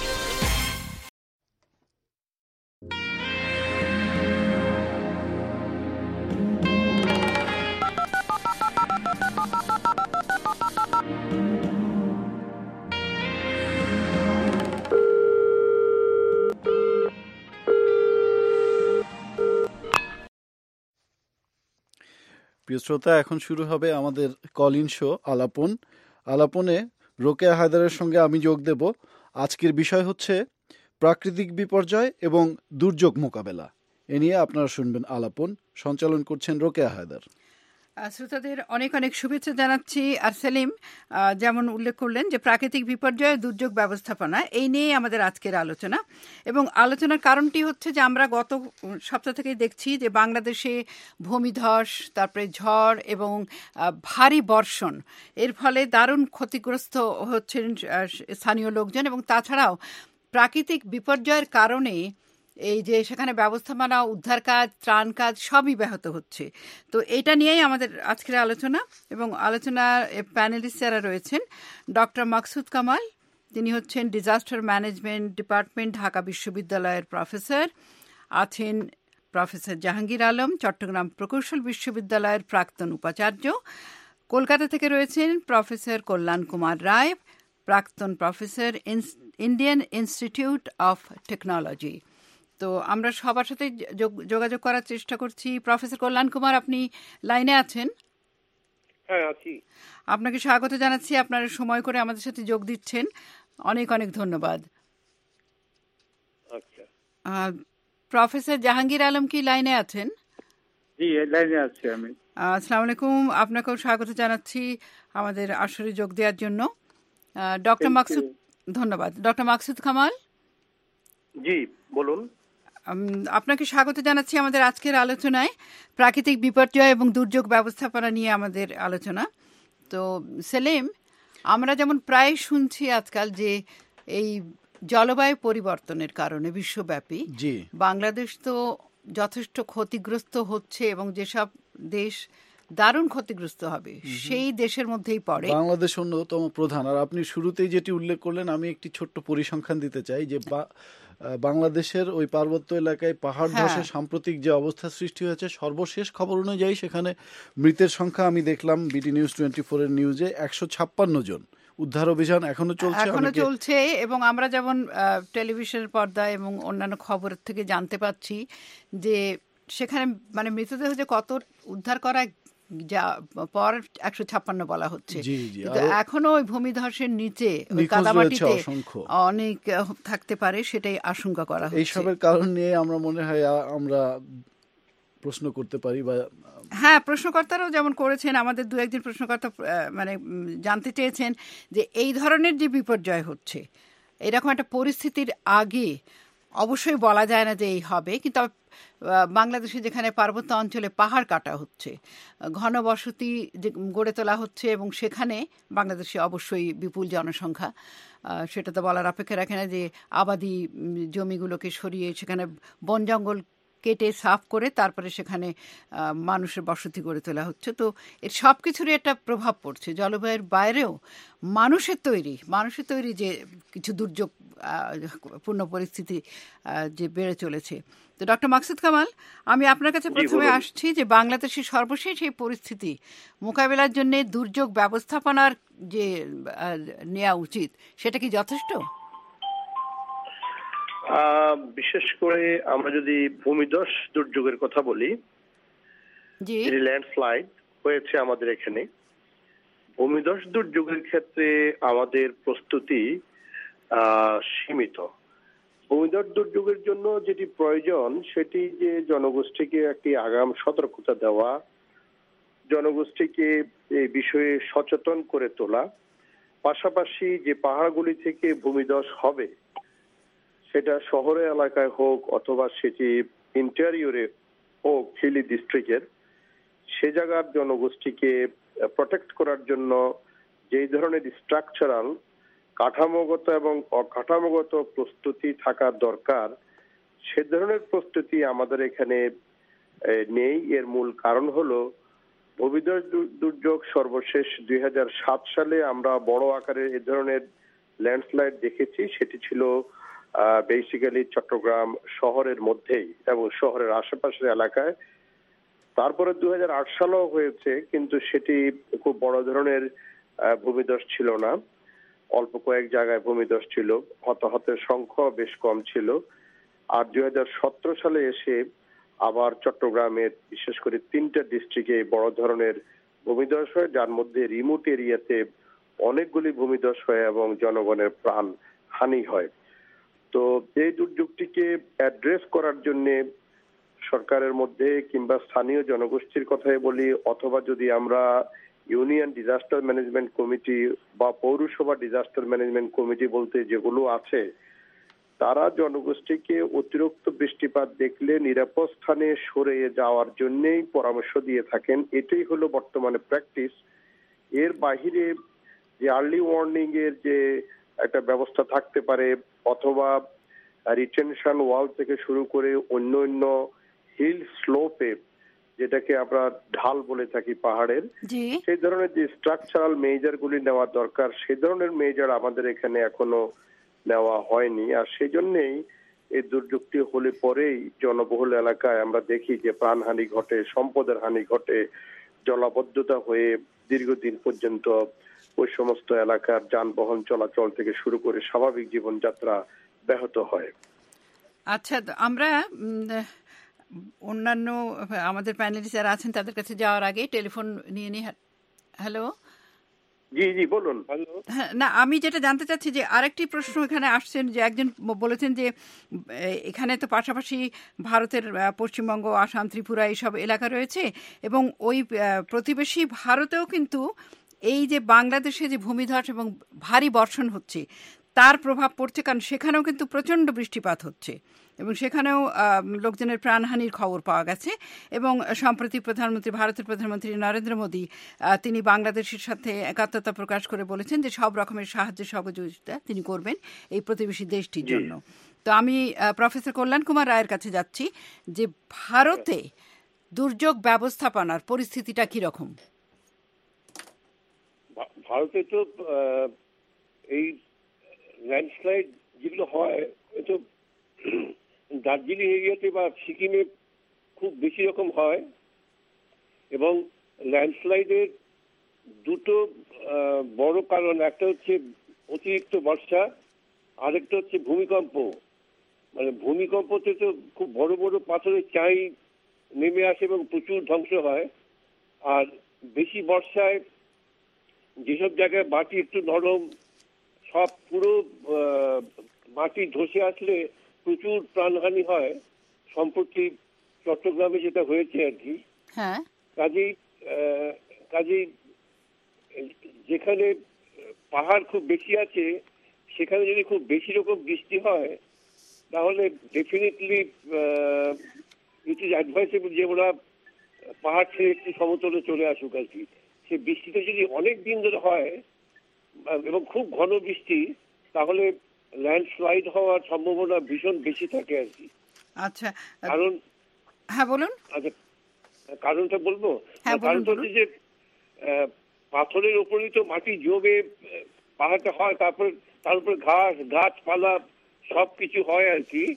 প্রিয় শ্রোতা, এখন শুরু হবে আমাদের কল ইন শো আলাপন। আলাপনে রোকেয়া হায়দারের সঙ্গে আমি যোগ দেব। আজকের বিষয় হচ্ছে প্রাকৃতিক বিপর্যয় এবং দুর্যোগ মোকাবেলা। এ নিয়ে আপনারা শুনবেন আলাপন। সঞ্চালন করছেন রোকেয়া হায়দার। শ্রোতাদের অনেক অনেক শুভেচ্ছা জানাচ্ছি। আর সেলিম যেমন উল্লেখ করলেন যে প্রাকৃতিক বিপর্যয়, দুর্যোগ ব্যবস্থাপনা, এই নিয়েই আমাদের আজকের আলোচনা। এবং আলোচনার কারণটি হচ্ছে যে আমরা গত সপ্তাহ থেকেই দেখছি যে বাংলাদেশে ভূমিধস, তারপরে ঝড় এবং ভারী বর্ষণ, এর ফলে দারুণ ক্ষতিগ্রস্ত হচ্ছেন স্থানীয় লোকজন। এবং তাছাড়াও প্রাকৃতিক বিপর্যয়ের কারণে এই যে সেখানে ব্যবস্থাপনা, উদ্ধার কাজ, ত্রাণ কাজ সবই ব্যাহত হচ্ছে। তো এটা নিয়েই আমাদের আজকের আলোচনা। এবং আলোচনার প্যানেলিস্ট যারা রয়েছেন, ডক্টর মাকসুদ কামাল, তিনি হচ্ছেন ডিজাস্টার ম্যানেজমেন্ট ডিপার্টমেন্ট, ঢাকা বিশ্ববিদ্যালয়ের প্রফেসর আছেন। প্রফেসর জাহাঙ্গীর আলম, চট্টগ্রাম প্রকৌশল বিশ্ববিদ্যালয়ের প্রাক্তন উপাচার্য। কলকাতা থেকে রয়েছেন প্রফেসর কল্যাণ কুমার রায়, প্রাক্তন professor, Indian Institute of Technology. তো আমরা সবার সাথে যোগাযোগ করার চেষ্টা করছি। প্রফেসর কল্যাণ কুমার, আপনি লাইনে আছেন? হ্যাঁ, আছি। আপনাকে স্বাগত জানাচ্ছি, আপনারা সময় করে আমাদের সাথে যোগ দিচ্ছেন, অনেক অনেক ধন্যবাদ। আচ্ছা, প্রফেসর জাহাঙ্গীর আলম কি লাইনে আছেন? জি, লাইনে আছি আমি। আসসালামু আলাইকুম, আপনাকেও স্বাগত জানাচ্ছি আমাদের আসরে যোগ দেওয়ার জন্য। ডক্টর মাকসুদ, ধন্যবাদ। ডক্টর মাকসুদ কামাল, জি বলুন। আপনাকে স্বাগত জানাচ্ছি আমাদের আজকের আলোচনায়। প্রাকৃতিক বিপর্যয় এবং দুর্যোগ ব্যবস্থাপনা নিয়ে আমাদের আলোচনা। তো সেলিম, আমরা যেমন প্রায় শুনছি আজকাল যে এই জলবায়ু পরিবর্তনের কারণে বিশ্বব্যাপী বাংলাদেশ তো যথেষ্ট ক্ষতিগ্রস্ত হচ্ছে এবং যেসব দেশ দারুণ ক্ষতিগ্রস্ত হবে সেই দেশের মধ্যেই পড়ে বাংলাদেশ অন্যতম প্রধান। আর আপনি শুরুতেই যেটি উল্লেখ করলেন, আমি একটি ছোট্ট পরিসংখ্যান দিতে চাই যে বাংলাদেশের ওই পার্বত্য এলাকায় পাহাড় ধসে সাম্প্রতিক যে অবস্থা সৃষ্টি হয়েছে, সর্বশেষ খবর অনুযায়ী সেখানে মৃতের সংখ্যা আমি দেখলাম বিডি নিউজ 24 এর নিউজে 156 জন। উদ্ধার অভিযান এখনো চলছে এবং আমরা যেমন টেলিভিশনের পর্দায় এবং অন্যান্য খবরের থেকে জানতে পাচ্ছি যে সেখানে মানে মৃতদেহ যে কত উদ্ধার করা যা পর 156 বলা হচ্ছে, কিন্তু এখনো ওই ভূমিধসের নিচে কাদামাটিতে অনেক থাকতে পারে, সেটাই আশঙ্কা করা হচ্ছে। এইসবের কারণ নিয়ে আমরা মনে হয় আমরা প্রশ্ন করতে পারি বা হ্যাঁ, প্রশ্নকর্তারাও যেমন করেছেন, আমাদের দু একজন প্রশ্নকর্তা মানে জানতে চেয়েছেন যে এই ধরনের যে বিপর্যয় হচ্ছে, এরকম একটা পরিস্থিতির আগে অবশ্যই বলা যায় না যে এই হবে, কিন্তু বাংলাদেশে যেখানে পার্বত্য অঞ্চলে পাহাড় কাটা হচ্ছে, ঘনবসতি গড়ে তোলা হচ্ছে এবং সেখানে বাংলাদেশে অবশ্যই বিপুল জনসংখ্যা, সেটা তো বলার অপেক্ষা রাখে না যে আবাদি জমিগুলোকে সরিয়ে সেখানে বন জঙ্গল কেটে সাফ করে তারপরে সেখানে মানুষের বসতি গড়ে তোলা হচ্ছে। তো এর সব কিছুরই একটা প্রভাব পড়ছে। জলবায়ুর বাইরেও মানুষের তৈরি যে কিছু দুর্যোগ পূর্ণ পরিস্থিতি যে বেড়ে চলেছে। তো ডক্টর মাকসুদ কামাল, আমি আপনার কাছে প্রথমে আসছি যে বাংলাদেশের সর্বশেষ এই পরিস্থিতি মোকাবেলার জন্য দুর্যোগ ব্যবস্থাপনার যে নেওয়া উচিত, সেটা কি যথেষ্ট? বিশেষ করে আমরা যদি ভূমিধস দুর্যোগের কথা বলি, ল্যান্ডস্লাইড হয়েছে আমাদের এখানে। ভূমিধস দুর্যোগের ক্ষেত্রে আমাদের প্রস্তুতি সীমিত। ভূমিধস দুর্যোগের জন্য যেটি প্রয়োজন সেটি যে জনগোষ্ঠীকে একটি আগাম সতর্কতা দেওয়া, জনগোষ্ঠীকে এই বিষয়ে সচেতন করে তোলা, পাশাপাশি যে পাহাড়গুলি থেকে ভূমিধস হবে সেটা শহরে এলাকায় হোক অথবা সেটি ইন্টেরিয়রে হোক, হিলি ডিস্ট্রিক্টের, সে জায়গার জনগোষ্ঠীকে প্রোটেক্ট করার জন্য যেই ধরনের স্ট্রাকচারাল কাঠামোগত এবং অকাঠামোগত প্রস্তুতি থাকা দরকার, সে ধরনের প্রস্তুতি আমাদের এখানে নেই। এর মূল কারণ হলো ভূমিধস দুর্যোগ সর্বশেষ 2007 সালে আমরা বড় আকারের এ ধরনের ল্যান্ডস্লাইড দেখেছি। সেটি ছিল বেসিক্যালি চট্টগ্রাম শহরের মধ্যেই এবং শহরের আশেপাশের এলাকায়। তারপরে 2008 সালেও হয়েছে, কিন্তু সেটি খুব বড় ধরনের ভূমিধস ছিল না, অল্প কয়েক জায়গায় ভূমিধস ছিল, হতাহতের সংখ্যা বেশ কম ছিল। আর 2017 সালে এসে আবার চট্টগ্রামের বিশেষ করে 3টা ডিস্ট্রিক্টে বড় ধরনের ভূমিধস হয়, যার মধ্যে রিমোট এরিয়াতে অনেকগুলি ভূমিধস হয় এবং জনগণের প্রাণ হানি হয়। তো এই দুর্যোগটিকে অ্যাড্রেস করার জন্য সরকারের মধ্যে কিংবা স্থানীয় জনগোষ্ঠীর কথাই বলি, অথবা যদি আমরা ইউনিয়ন ডিজাস্টার ম্যানেজমেন্ট কমিটি বা পৌরসভা ডিজাস্টার ম্যানেজমেন্ট কমিটি বলতে যেগুলো আছে, তারা জনগোষ্ঠীকে অতিরিক্ত বৃষ্টিপাত দেখলে নিরাপদ স্থানে সরে যাওয়ার জন্যই পরামর্শ দিয়ে থাকেন। এটাই হলো বর্তমানে প্র্যাকটিস। এর বাহিরে যে আর্লি ওয়ার্নিং এর যে একটা ব্যবস্থা থাকতে পারে, অথবা রিটেনশন ওয়াল থেকে শুরু করে অন্য হিল স্লোপে, যেটাকে আমরা ঢাল বলে থাকি পাহাড়ের, সেই ধরনের যে স্ট্রাকচারাল মেজার গুলি নেওয়া দরকার, সেই ধরনের মেজার আমাদের এখানে এখনো নেওয়া হয়নি। আর সেই জন্যই এই দুর্যোগটি হলে পরেই জনবহুল এলাকায় আমরা দেখি যে প্রাণহানি ঘটে, সম্পদের হানি ঘটে, জলাবদ্ধতা হয়ে দীর্ঘদিন পর্যন্ত ওই সমস্ত এলাকার যানবাহন চলাচল থেকে শুরু করে স্বাভাবিক জীবনযাত্রা ব্যাহত হয়। আচ্ছা, আমরা অন্যান্য আমাদের প্যানেলিস্ট যারা আছেন তাদের কাছে যাওয়ার আগে টেলিফোন নিয়ে নিই। হ্যালো, জি বলুন। হ্যাঁ, না, আমি যেটা জানতে চাচ্ছি যে আরেকটি প্রশ্ন এখানে আসছেন যে একজন বলেছেন যে এখানে তো পাশাপাশি ভারতের পশ্চিমবঙ্গ, আসাম, ত্রিপুরা এইসব এলাকা রয়েছে এবং ওই প্রতিবেশী ভারতেও কিন্তু এই যে বাংলাদেশে যে ভূমিধস এবং ভারী বর্ষণ হচ্ছে তার প্রভাব পড়ছে, কারণ সেখানেও কিন্তু প্রচণ্ড বৃষ্টিপাত হচ্ছে। এবং সেখানেও লোকজনের প্রাণহানির খবর পাওয়া গেছে। এবং সম্প্রতি ভারতের প্রধানমন্ত্রী নরেন্দ্র মোদী তিনি বাংলাদেশের সাথে একাত্মতা প্রকাশ করে বলেছেন যে সব রকমের সাহায্য সহযোগিতা তিনি করবেন এই প্রতিবেশী দেশটির জন্য। তো আমি প্রফেসর কল্যাণ কুমার রায়ের কাছে যাচ্ছি যে ভারতে দুর্যোগ ব্যবস্থাপনার পরিস্থিতিটা কিরকম? ভারতে তো এই ল্যান্ডস্লাইড যেগুলো হয় তো দার্জিলিং এরিয়াতে বা সিকিমে খুব বেশি রকম হয়, এবং ল্যান্ডস্লাইডের দুটো বড় কারণ, একটা হচ্ছে অতিরিক্ত বর্ষা, আরেকটা হচ্ছে ভূমিকম্প। মানে ভূমিকম্পতে তো খুব বড় বড় পাথরের চাই নেমে আসে এবং প্রচুর ধ্বংস হয়। আর বেশি বর্ষায় যেসব জায়গায় মাটি একটু নরম, সব পুরো মাটি ধসে আসলে প্রচুর প্রাণহানি হয়। সম্প্রতি চট্টগ্রামে যেটা হয়েছে আর কি। কাজেই যেখানে পাহাড় খুব বেশি আছে সেখানে যদি খুব বেশি রকম বৃষ্টি হয় তাহলে ডেফিনেটলি ইট ইজ অ্যাডভাইসেবল যে ওরা পাহাড় ছেড়ে একটু সমতলে চলে আসুক আর কি। সে বৃষ্টিটা যদি অনেক দিন ধরে হয় এবং খুব ঘন বৃষ্টি, তাহলে ল্যান্ডস্লাইড হওয়ার সম্ভাবনা ভীষণ বেশি থাকে আর কি। আচ্ছা, কারণ বলুন। আচ্ছা, কারণটা বলবো। কারণটা হচ্ছে যে পাথরের উপরেই তো মাটি জমে পাহাড়টা হয়, তার উপরে ঘাস গাছপালা সবকিছু হয় আর কি।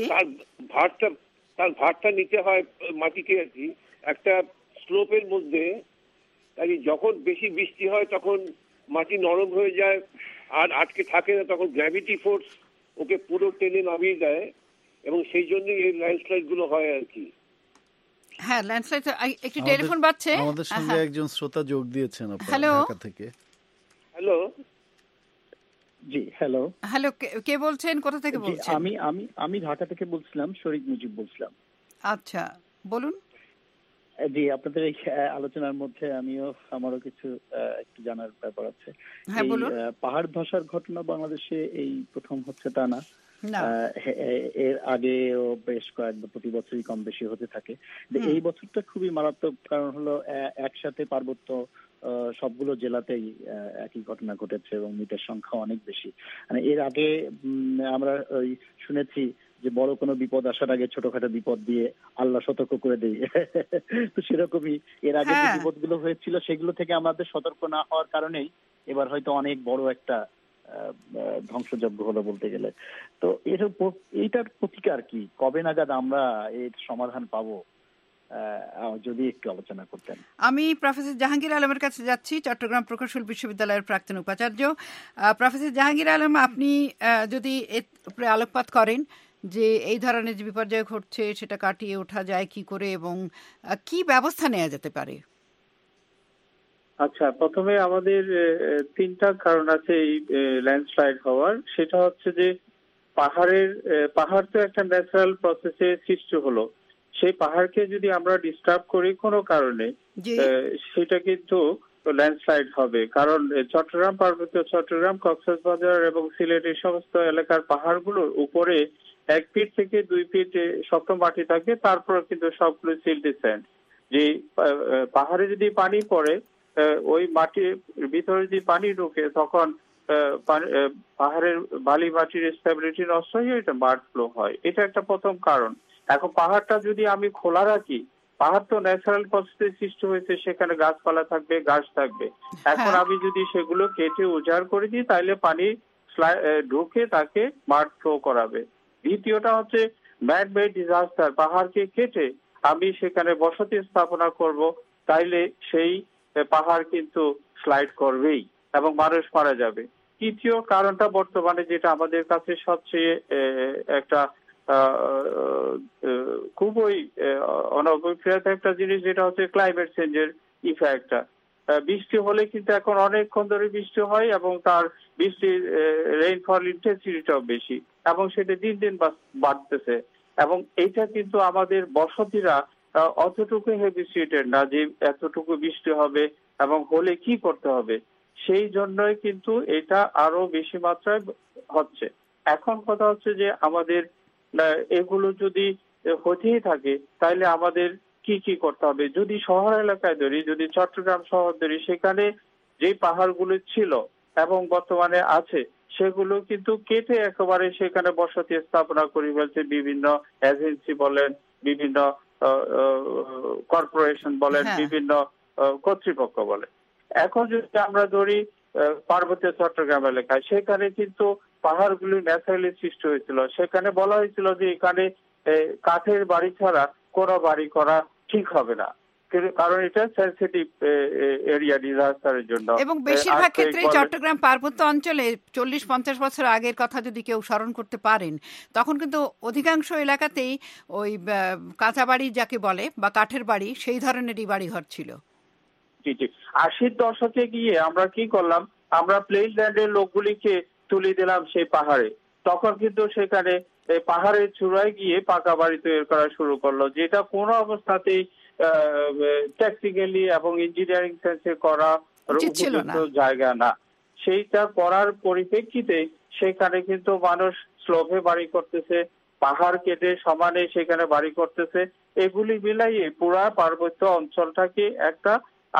তার ভারটা নিতে হয় মাটিকে আর কি একটা স্লোপের মধ্যে। তাই যখন বেশি বৃষ্টি হয় তখন মাটি নরম হয়ে যায় আর আটকে থাকে না, তখন গ্র্যাভিটি ফোর্স ওকে পুরো টেনে নামিয়ে দেয়, এবং সেই জন্যই এই ল্যান্ডস্লাইড গুলো হয় আর কি। হ্যাঁ, ল্যান্ডস্লাইড। একটু টেলিফোন বাজছে, আমাদের সঙ্গে একজন শ্রোতা যোগ দিয়েছেন ঢাকা থেকে। হ্যালো। জি, হ্যালো। হ্যালো, কে বলছেন, কোথা থেকে বলছেন? আমি ঢাকা থেকে বলছিলাম, শরীফ মুজিব বলছিলাম। আচ্ছা, বলুন। জি, আপনাদের এই আলোচনার মধ্যে আমারও কিছু একটু জানার ব্যাপার আছে। হ্যাঁ, বলুন। পাহাড় ধসার ঘটনা বাংলাদেশে এই প্রথম হচ্ছে তা না, এর আগেও বেশ কয়েকবার প্রতি বছরই কম বেশি হতে থাকে। এই বছরটা খুবই মারাত্মক, কারণ হলো একসাথে পার্বত্য সবগুলো জেলাতেই একই ঘটনা ঘটেছে এবং মৃতের সংখ্যা অনেক বেশি। মানে এর আগে আমরা শুনেছি যে বড় কোনো বিপদ আসার আগে ছোটখাটো বিপদ দিয়ে আল্লাহ সতর্ক করে দেয়। তো সেরকমই এর আগে যে বিপদগুলো হয়েছিল সেগুলো থেকে আমাদের সতর্ক না হওয়ার কারণেই এবার হয়তো অনেক বড় একটা ধ্বংসযজ্ঞ হলো বলতে গেলে। তো এইটার প্রতিকার কি, কবে নাগাদ আমরা এর সমাধান পাবো, যদি একটু আলোচনা করতেন। আমি প্রফেসর জাহাঙ্গীর আলমের কাছে যাচ্ছি, চট্টগ্রাম প্রকৌশল বিশ্ববিদ্যালয়ের প্রাক্তন উপাচার্য। প্রফেসর জাহাঙ্গীর আলম, আপনি যদি এর উপরে আলোকপাত করেন যে এই ধরনের যে বিপর্যয় ঘটছে সেটা কাটিয়ে ওঠা যায় কি করে এবং কি ব্যবস্থা নেওয়া যেতে পারে। আচ্ছা, প্রথমে আমাদের তিনটা কারণ আছে এই ল্যান্ডস্লাইড হওয়ার। সেটা হচ্ছে যে পাহাড় তো একটা ন্যাচারাল প্রসেসে সৃষ্টি হলো, সেই পাহাড়কে যদি আমরা ডিস্টার্ব করি কোনো কারণে সেটা কিন্তু ল্যান্ডস্লাইড হবে। কারণ চট্টগ্রাম, কক্সবাজার এবং সিলেট এই সমস্ত এলাকার পাহাড়গুলোর উপরে 1 ফিট থেকে 2 ফিট শক্ত মাটি থাকে, তারপর কিন্তু সবগুলো সিল্টি স্যান্ড। যে পাহাড়ে যদি পানি পড়ে, ওই মাটির ভিতরে যদি পানি ঢুকে, তখন পাহাড়ের বালি মাটির স্টেবিলিটি নষ্ট হয়ে এটা বার্ড ফ্লো হয়। এটা একটা প্রথম কারণ। এখন পাহাড়টা যদি আমি খোলা রাখি, পাহাড় তো ন্যাচারাল প্রসেসে সৃষ্টি হয়েছে, সেখানে গাছপালা থাকবে, ঘাস থাকবে। এখন আমি যদি সেগুলো কেটে উজাড় করে দিই, তাহলে পানি ঢুকে তাকে বার্ড ফ্লো করাবে। দ্বিতীয়টা হচ্ছে ম্যান মেড ডিজাস্টার। পাহাড়কে কেটে আমি সেখানে বসতি স্থাপনা করব, তাইলে সেই পাহাড় কিন্তু স্লাইড করবেই এবং মানুষ মারা যাবে। তৃতীয় কারণটা বর্তমানে যেটা আমাদের কাছে সবচেয়ে একটা খুবই অনভিপ্রেত একটা জিনিস, যেটা হচ্ছে ক্লাইমেট চেঞ্জের ইফেক্টটা। বৃষ্টি হলে কিন্তু এখন অনেকক্ষণ ধরে বৃষ্টি হয় এবং তার বৃষ্টির রেইনফল ইন্টেন্সিটিটাও বেশি এবং সেটা দিন দিন বাড়তেছে। এবং এইটা কিন্তু আমাদের বসতিরা অতটুকু হেভিস্টেটেড না যে এতটুকু বৃষ্টি হবে এবং হলে কি করতে হবে, সেই জন্যই কিন্তু এটা আরো বেশি মাত্রায় হচ্ছে। এখন কথা হচ্ছে যে আমাদের এগুলো যদি হতেই থাকে তাহলে আমাদের কি কি করতে হবে? যদি শহর এলাকায় ধরি, যদি চট্টগ্রাম শহর ধরি, সেখানে যে পাহাড়গুলো ছিল এবং বর্তমানে আছে সেগুলো কিন্তু কেটে একেবারে সেখানে বসতি স্থাপনা করে ফেলছে বিভিন্ন এজেন্সি বলেন, বিভিন্ন কর্পোরেশন বলেন, বিভিন্ন কর্তৃপক্ষ বলেন। এখন যদি আমরা ধরি পার্বত্য চট্টগ্রাম এলাকায়, সেখানে কিন্তু পাহাড়গুলি ন্যাচারালি সৃষ্টি হয়েছিল। সেখানে বলা হয়েছিল যে এখানে কাঠের বাড়ি ছাড়া কোনো বাড়ি করা ঠিক হবে না, কারণ এটা সেনসিটিভ এরিয়া ডিজাস্টারের জন্য। এবং বেশিরভাগ ক্ষেত্রে চট্টগ্রাম পার্বত্য অঞ্চলে 40-50 বছর আগের কথা যদি কেউ স্মরণ করতে পারেন, তখন কিন্তু অধিকাংশ এলাকাতেই ওই কাঁচা বাড়ি যাকে বলে বা কাঠের বাড়ি, সেই ধরনেরই বাড়িঘর ছিল। জি জি। 80-র দশকে গিয়ে আমরা কি করলাম, আমরা প্লেন ল্যান্ডের লোকগুলিকে তুলে দিলাম সেই পাহাড়ে। তখন কিন্তু সেখানে পাহাড়ের চূড়ায় গিয়ে পাকা বাড়ি তৈরি করা শুরু করলো, যেটা কোনো অবস্থাতেই টেকনিক্যালি এবং ইঞ্জিনিয়ারিং সেন্সে করা উপযুক্ত জায়গা না। সেইটা করার পরিপ্রেক্ষিতে সেখানে কিন্তু মানুষ স্লোপে বাড়ি করতেছে, পাহাড় কেটে সমানে সেখানে বাড়ি করতেছে। এগুলি মিলাইয়ে পুরা পার্বত্য অঞ্চলটাকে একটা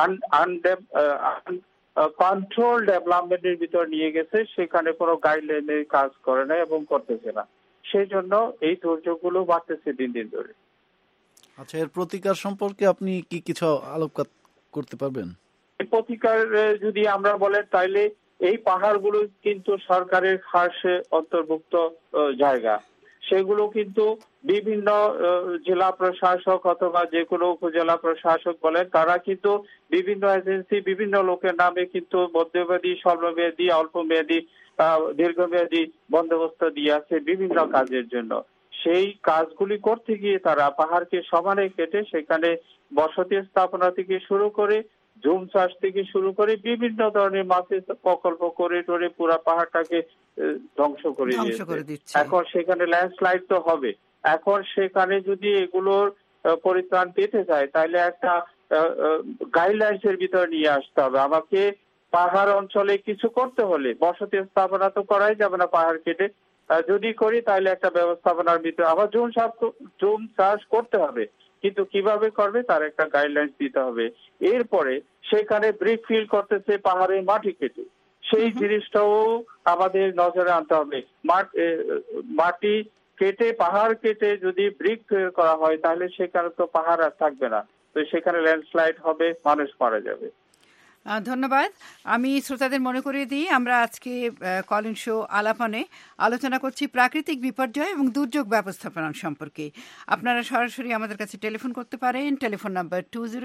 কন্ট্রোল ডেভেলপমেন্টের ভিতর নিয়ে গেছে। সেখানে কোনো গাইডলাইনে কাজ করে না এবং করতেছে না। সেই জন্য এই দুর্যোগগুলো বাড়তেছে দিন দিন ধরে। আচ্ছা, এর প্রতিকার সম্পর্কে আপনি কি কিছু আলোকপাত করতে পারবেন? প্রতিকার যদি আমরা বলেন তাইলে এই পাহাড়গুলো কিন্তু সরকারের খাসে অন্তর্ভুক্ত জায়গা। সেগুলো কিন্তু বিভিন্ন জেলা প্রশাসক অথবা যে কোনো উপজেলা প্রশাসক বলেন, তারা কিন্তু বিভিন্ন এজেন্সি বিভিন্ন লোকের নামে কিন্তু মধ্যমেয়াদী, স্বল্পমেয়াদী, অল্প মেয়াদী, দীর্ঘমেয়াদী বন্দোবস্ত দিয়ে আছে বিভিন্ন কাজের জন্য। সেই কাজগুলি করতে গিয়ে তারা পাহাড়কে সমানে কেটে সেখানে বসতি স্থাপনা থেকে শুরু করে ঝুম চাষ থেকে শুরু করে বিভিন্ন ধরনের মাছের প্রকল্প করে টোরে পুরা পাহাড়টাকে ধ্বংস করে দিচ্ছে। এখন সেখানে ল্যান্ডস্লাইড তো হবে। এখন সেখানে যদি এগুলোর পরিত্রাণ পেতে চায় তাহলে একটা গাইডলাইন্স এর ভিতরে নিয়ে আসতে হবে। আমাকে পাহাড় অঞ্চলে কিছু করতে হলে বসতি স্থাপনা তো করাই যাবে না পাহাড় কেটে, যদি করি তাহলে একটা ব্যবস্থাপনার ভিতরে আবার জুম চাষ করতে হবে, কিন্তু কিভাবে করবে তার একটা গাইডলাইন্স দিতে হবে। এরপরে সেখানে ব্রিক ফিল করতেছে পাহাড়ের মাটি কেটে, সেই জিনিসটাও আমাদের নজরে আনতে হবে। মাটি কেটে পাহাড় কেটে যদি ব্রিক তৈরি করা হয় তাহলে সেখানে তো পাহাড় আর থাকবে না, তো সেখানে ল্যান্ডস্লাইড হবে, মানুষ মারা যাবে। ধন্যবাদ। আমি শ্রোতাদের মনে করিয়ে দিই, আমরা আজকে কলিং শো আলাপনে আলোচনা করছি প্রাকৃতিক বিপর্যয় এবং দুর্যোগ ব্যবস্থাপনা সম্পর্কে। আপনারা সরাসরি আমাদের কাছে টেলিফোন করতে পারেন। Telephone number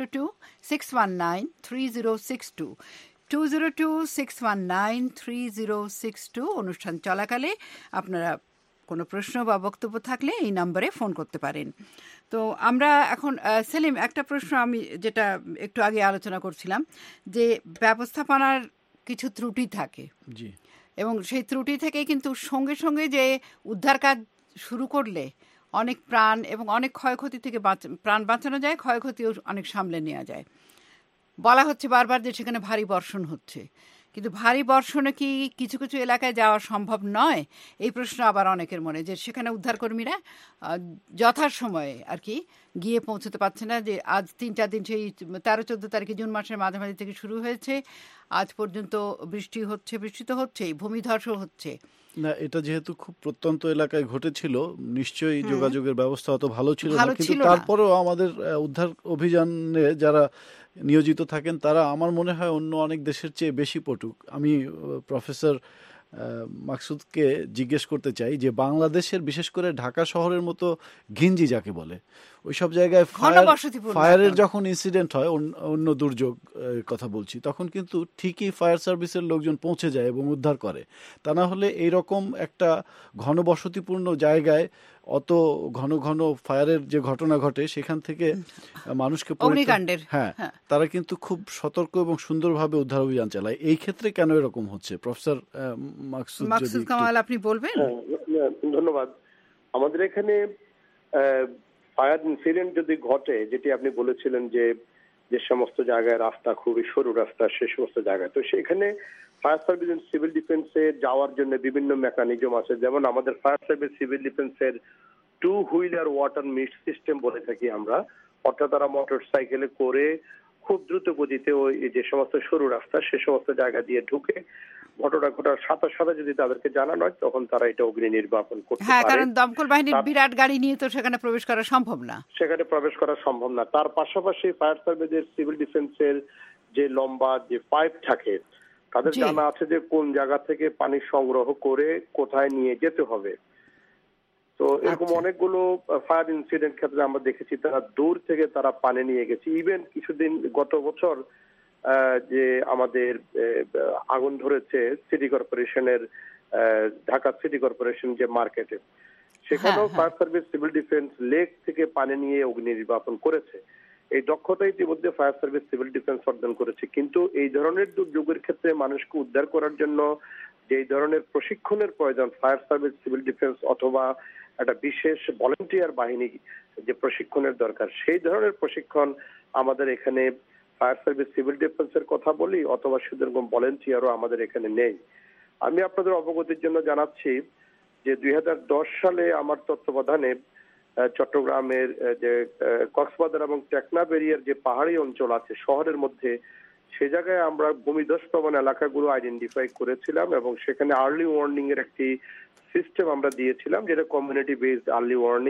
202-619-3062, 202-619-3062। অনুষ্ঠান চলাকালে আপনারা কোনো প্রশ্ন বা বক্তব্য থাকলে এই নম্বরে ফোন করতে পারেন। তো আমরা এখন সেলিম, একটা প্রশ্ন আমি যেটা একটু আগে আলোচনা করছিলাম, যে ব্যবস্থাপনার কিছু ত্রুটি থাকে এবং সেই ত্রুটি থেকে কিন্তু সঙ্গে সঙ্গে যে উদ্ধার কাজ শুরু করলে অনেক প্রাণ এবং অনেক ক্ষয়ক্ষতি থেকে প্রাণ বাঁচানো যায়, ক্ষয়ক্ষতিও অনেক সামলে নেওয়া যায়। বলা হচ্ছে বারবার যে সেখানে ভারী বর্ষণ হচ্ছে, কিন্তু ভারী বর্ষণে কি কিছু কিছু এলাকায় যাওয়া সম্ভব নয়? এই প্রশ্ন আবার অনেকের মনে, যে সেখানে উদ্ধারকর্মীরা যথাসময়ে আর কি গিয়ে পৌঁছতে পারছে না। যে আজ 3-4 দিন, সেই 13-14 তারিখে জুন মাসের মাঝামাঝি থেকে শুরু হয়েছে, আজ পর্যন্ত বৃষ্টি তো হচ্ছেই, ভূমিধসও হচ্ছে না। এটা যেহেতু খুব প্রত্যন্ত এলাকায় ঘটেছিল, নিশ্চয়ই যোগাযোগের ব্যবস্থা অত ভালো ছিল না, কিন্তু তারপরেও আমাদের উদ্ধার অভিযানে যারা নিয়োজিত থাকেন তারা আমার মনে হয় অন্য অনেক দেশের চেয়ে বেশি পটুক। আমি প্রফেসর মাকসুদকে জিজ্ঞেস করতে চাই যে বাংলাদেশের বিশেষ করে ঢাকা শহরের মতো ঘিঞ্জি যাকে বলে, ওইসব জায়গায় ফায়ারের যখন ইনসিডেন্ট হয়, অন্য দুর্যোগ কথা বলছি, তখন কিন্তু ঠিকই ফায়ার সার্ভিসের লোকজন পৌঁছে যায় এবং উদ্ধার করে। তা না হলে এইরকম একটা ঘনবসতিপূর্ণ জায়গায় অত ঘন ঘন ফায়ারের যে ঘটনা ঘটে, সেখান থেকে মানুষকে তারা কিন্তু খুব সতর্ক এবং সুন্দরভাবে উদ্ধার অভিযান চালায়। এই ক্ষেত্রে কেন এরকম হচ্ছে? প্রফেসর মাকসুদ কামাল, আপনি বলবেন? ধন্যবাদ। আমাদের এখানে ফায়ার ইনসিডেন্ট যদি ঘটে, যেটি আপনি বলেছিলেন যে সমস্ত জায়গায় রাস্তা খুবই সরু রাস্তা, সে সমস্ত জায়গায়, তো সেখানে ফায়ার সার্ভিস সিভিল ডিফেন্সের যাওয়ার জন্য বিভিন্ন মেকানিজম আছে। যেমন আমাদের ফায়ার সার্ভিস সিভিল ডিফেন্সের two wheeler water mist system বলে থাকি আমরা, অর্থাৎ তারা মোটর সাইকেলে করে খুব দ্রুত গতিতে ওই যে সমস্ত সরু রাস্তা সে সমস্ত জায়গা দিয়ে ঢুকে ঘটনা ঘটার সাথে সাথে যদি তাদেরকে জানানো হয় তখন তারা এটা অগ্নি নির্বাপন করতে পারে। হ্যাঁ, কারণ দমকল বাহিনীর বিরাট গাড়ি নিয়ে তো সেখানে প্রবেশ করা সম্ভব না। তার পাশাপাশি ফায়ার সার্ভিসের সিভিল ডিফেন্সের যে লম্বা যে পাইপ থাকে তাদের জানা আছে যে কোন জায়গা থেকে পানি সংগ্রহ করে কোথায় নিয়ে যেতে হবে। তো এরকম অনেকগুলো ফায়ার ইনসিডেন্ট ক্ষেত্রে আমরা দেখেছি তারা দূর থেকে তারা পানি নিয়ে গেছে। ইভেন কিছুদিন গত বছর যে আমাদের আগুন ধরেছে সিটি কর্পোরেশনের, ঢাকা সিটি কর্পোরেশন যে মার্কেটে, সেখানেও fire service civil defence lake থেকে পানি নিয়ে অগ্নি নির্বাপন করেছে। এই দক্ষতা ইতিমধ্যে ফায়ার সার্ভিস সিভিল ডিফেন্স অর্জন করেছে। কিন্তু এই ধরনের দুর্যোগের ক্ষেত্রে মানুষকে উদ্ধার করার জন্য যে ধরনের প্রশিক্ষণের প্রয়োজন, ফায়ার সার্ভিস সিভিল ডিফেন্স অথবা একটা বিশেষ ভলেন্টিয়ার বাহিনী যে প্রশিক্ষণের দরকার, সেই ধরনের প্রশিক্ষণ আমাদের এখানে ফায়ার সার্ভিস সিভিল ডিফেন্সের কথা বলি অথবা সেরকম ভলেন্টিয়ারও আমাদের এখানে নেই। আমি আপনাদের অবগতির জন্য জানাচ্ছি যে 2010 সালে আমার তত্ত্বাবধানে চট্টগ্রামের যে কক্সবাজার এবং টেকনাফ এরিয়ার যে পাহাড়ি অঞ্চল আছে শহরের মধ্যে, সে জায়গায় আমরা ভূমিধস প্রবণ এলাকাগুলো আইডেন্টিফাই করেছিলাম এবং সেখানে আর্লি ওয়ার্নিং এর একটি সিস্টেম আমরা দিয়েছিলাম, যেটা community based early warning.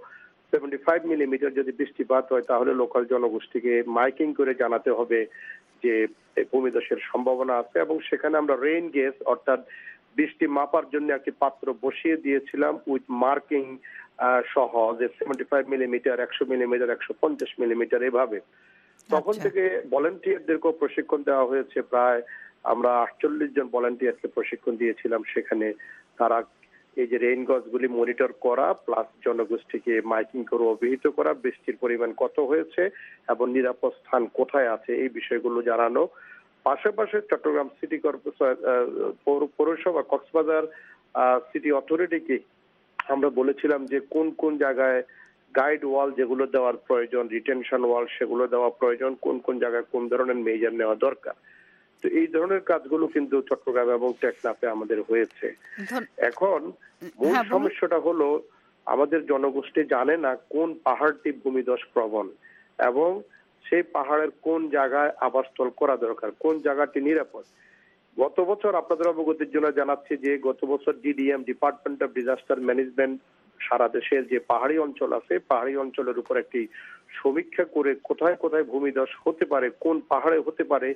175 millimetre যদি বৃষ্টিপাত হয় তাহলে লোকাল জনগোষ্ঠীকে মাইকিং করে জানাতে হবে যে ভূমিধসের সম্ভাবনা আছে এবং সেখানে আমরা রেইন গেজ অর্থাৎ বৃষ্টি মাপার জন্য একটি পাত্র বসিয়ে দিয়েছিলাম উইথ মার্কিং সহ, যে 75 মিলিমিটার, 100 মিলিমিটার, 150 মিলিমিটার এভাবে। তখন থেকে ভলেন্টিয়ারদেরকেও প্রশিক্ষণ দেওয়া হয়েছে। প্রায় আমরা 48 জন ভলেন্টিয়ারকে প্রশিক্ষণ দিয়েছিলাম সেখানে। তারা এই যে রেইন গজগুলি মনিটর করা প্লাস জনগোষ্ঠীকে মাইকিং করে অবহিত করা, বৃষ্টির পরিমাণ কত হয়েছে এবং নিরাপদ স্থান কোথায় আছে এই বিষয়গুলো জানানো। পাশাপাশি চট্টগ্রাম সিটি কর্পোরেশন, পৌরসভা, কক্সবাজার সিটি অথরিটিকে আমরা বলেছিলাম যে কোন কোন জায়গায় গাইড ওয়াল যেগুলো দেওয়ার প্রয়োজন, রিটেনশন ওয়াল সেগুলো দেওয়া প্রয়োজন, কোন কোন জায়গায় কোন ধরনের মেজার নেওয়া দরকার। তো এই ধরনের কাজগুলো কিন্তু চট্টগ্রাম এবং টেকনাফে আমাদের হয়েছে। এখন মূল সমস্যাটা হলো আমাদের জনগোষ্ঠী জানে না কোন পাহাড়টি ভূমিধস প্রবণ এবং সেই পাহাড়ের কোন জায়গায় আবাসস্থল করা দরকার, কোন জায়গাটি নিরাপদ। গত বছর আপনাদের অবগতির জন্য জানাচ্ছি যে গত বছর DDM, department of disaster management, সারা দেশের যে পাহাড়ি অঞ্চল আছে পাহাড়ি অঞ্চলের উপর একটি সমীক্ষা করে কোথায় কোথায় ভূমিধস হতে পারে, কোন পাহাড়ে হতে পারে,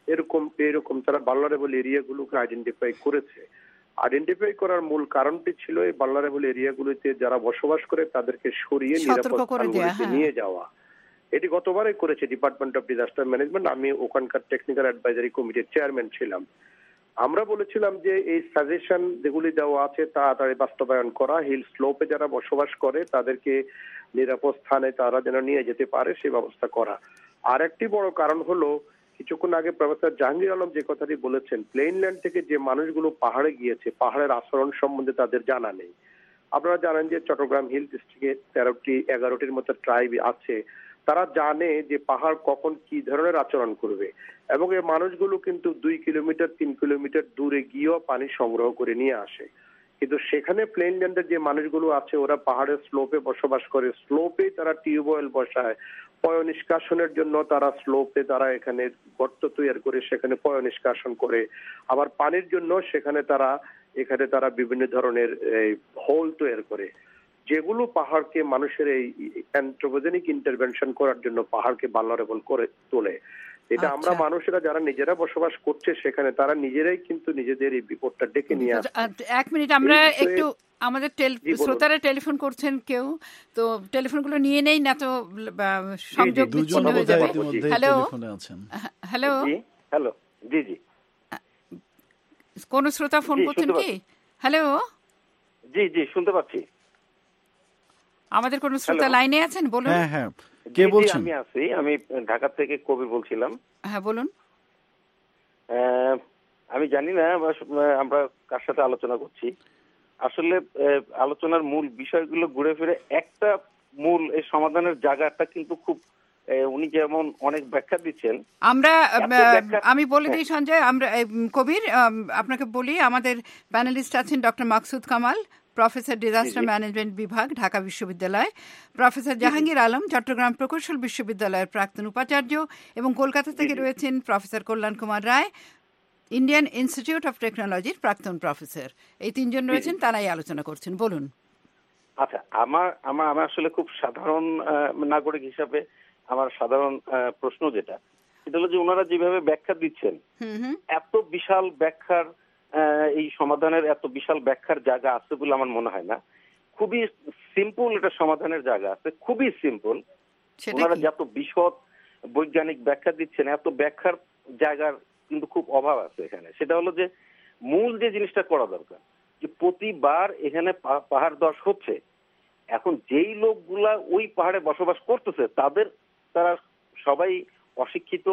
এরকম তারা ভালনারেবল এরিয়াগুলোকে আইডেন্টিফাই করেছে। আইডেন্টিফাই করার মূল কারণটি ছিল এই ভালনারেবল এরিয়াগুলোতে যারা বসবাস করে তাদেরকে সরিয়ে নিরাপদ স্থানগুলোতে নিয়ে যাওয়া। এটি গতবারে করেছে ডিপার্টমেন্ট অফ ডিজাস্টার ম্যানেজমেন্ট। আমি ওখানকার টেকনিক্যাল অ্যাডভাইজারি কমিটির চেয়ারম্যান ছিলাম। আমরা বলেছিলাম যে এই সাজেশন যেগুলি দেওয়া আছে তাড়াতাড়ি বাস্তবায়ন করা, হিল স্লোপে যারা বসবাস করে তাদেরকে নিরাপদ স্থানে তারা যেন নিয়ে যেতে পারে সেই ব্যবস্থা করা। আর একটি বড় কারণ হলো কিছুক্ষণ আগে প্রফেসর জাহাঙ্গীর আলম যে কথাটি বলেছেন, প্লেইনল্যান্ড থেকে যে মানুষগুলো পাহাড়ে গিয়েছে পাহাড়ের আচরণ সম্বন্ধে তাদের জানা নেই। আপনারা জানেন যে চট্টগ্রাম হিল ডিস্ট্রিক্টে 11টির মতো ট্রাইব আছে। তারা জানে যে পাহাড় কখন কি ধরনের আচরণ করবে এবং এই মানুষগুলো কিন্তু 2 কিলোমিটার 3 কিলোমিটার দূরে গিয়েও পানি সংগ্রহ করে নিয়ে আসে। কিন্তু সেখানে প্লেনল্যান্ডের যে মানুষগুলো আছে ওরা পাহাড়ের স্লোপে বসবাস করে, স্লোপে তারা টিউবওয়েল বসায়, পয় নিষ্কাশনের জন্য তারা স্লোপে তারা এখানে গর্ত তৈরি করে সেখানে পয় নিষ্কাশন করে, আবার পানির জন্য সেখানে তারা বিভিন্ন ধরনের হোল তৈরি করে, যেগুলো পাহাড়কে মানুষের এই অ্যান্থ্রোপোজেনিক ইন্টারভেনশন করার জন্য পাহাড়কে ভালনারেবল করে তোলে। এটা আমরা মানুষেরা যারা নিজেরা বসবাস করছে সেখানে তারা নিজেরাই কিন্তু নিজেদের এই বিপদটা ডেকে নিয়ে আসে। 1 মিনিট, আমরা একটু আমাদের শ্রোতারা টেলিফোন করছেন কেউ, তো টেলিফোনগুলো নিয়ে নেই না তো সংযোগ বিচ্ছিন্ন হয়ে যাবে। হ্যালো হ্যালো হ্যালো, জি জি, কোন শ্রোতা ফোন করছেন কি? হ্যালো, জি জি শুনতে পাচ্ছি। আমাদের কোন শ্রোতা লাইনে আছেন? বলুন। হ্যাঁ হ্যাঁ, কে বলছেন? আমি আছি, আমি ঢাকা থেকে কবির বলছিলাম। হ্যাঁ বলুন। আমি জানি না আমরা কার সাথে আলোচনা করছি। আসলে আলোচনার মূল বিষয়গুলো ঘুরে ফিরে একটা মূল এই সমাধানের জায়গাটা কিন্তু খুব, উনি যেমন অনেক ব্যাখ্যা দিচ্ছেন, আমি বলে দিই সঞ্জয়, আমরা কবির আপনাকে বলি, আমাদের প্যানেলিস্ট আছেন doctor Maksud Kamal, professor disaster management বিভাগ, ঢাকা বিশ্ববিদ্যালয়, প্রফেসর জাহাঙ্গীর আলম চট্টগ্রাম প্রকৌশল বিশ্ববিদ্যালয়ের প্রাক্তন উপাচার্য, এবং কলকাতা থেকে রয়েছেন professor Kalyan Kumar Roy, Indian Institute of টেকনোলজির প্রাক্তন প্রফেসর। এই তিনজন রয়েছেন, তারাই আলোচনা করছেন। বলুন। আচ্ছা, আমার আসলে খুব সাধারণ নাগরিক হিসাবে আমার সাধারণ প্রশ্ন যেটা, সেটা হলো যে ওনারা যেভাবে ব্যাখ্যা দিচ্ছেন, এত বিশাল ব্যাখ্যার এই সমাধানের এত বিশাল ব্যাখ্যার জায়গা আছে বলে আমার মনে হয় না। খুবই সিম্পল এটা সমাধানের জায়গা আছে, খুবই সিম্পল। ওনারা যত বিশদ বৈজ্ঞানিক ব্যাখ্যা দিচ্ছেন, এত ব্যাখ্যার জায়গার কিন্তু খুব অভাব আছে এখানে। সেটা হলো যে মূল যে জিনিসটা করা দরকার, যে প্রতিবার এখানে পাহাড় ধস হচ্ছে, এখন যেই লোকগুলা ওই পাহাড়ে বসবাস করতেছে তারা সবাই অশিক্ষিত,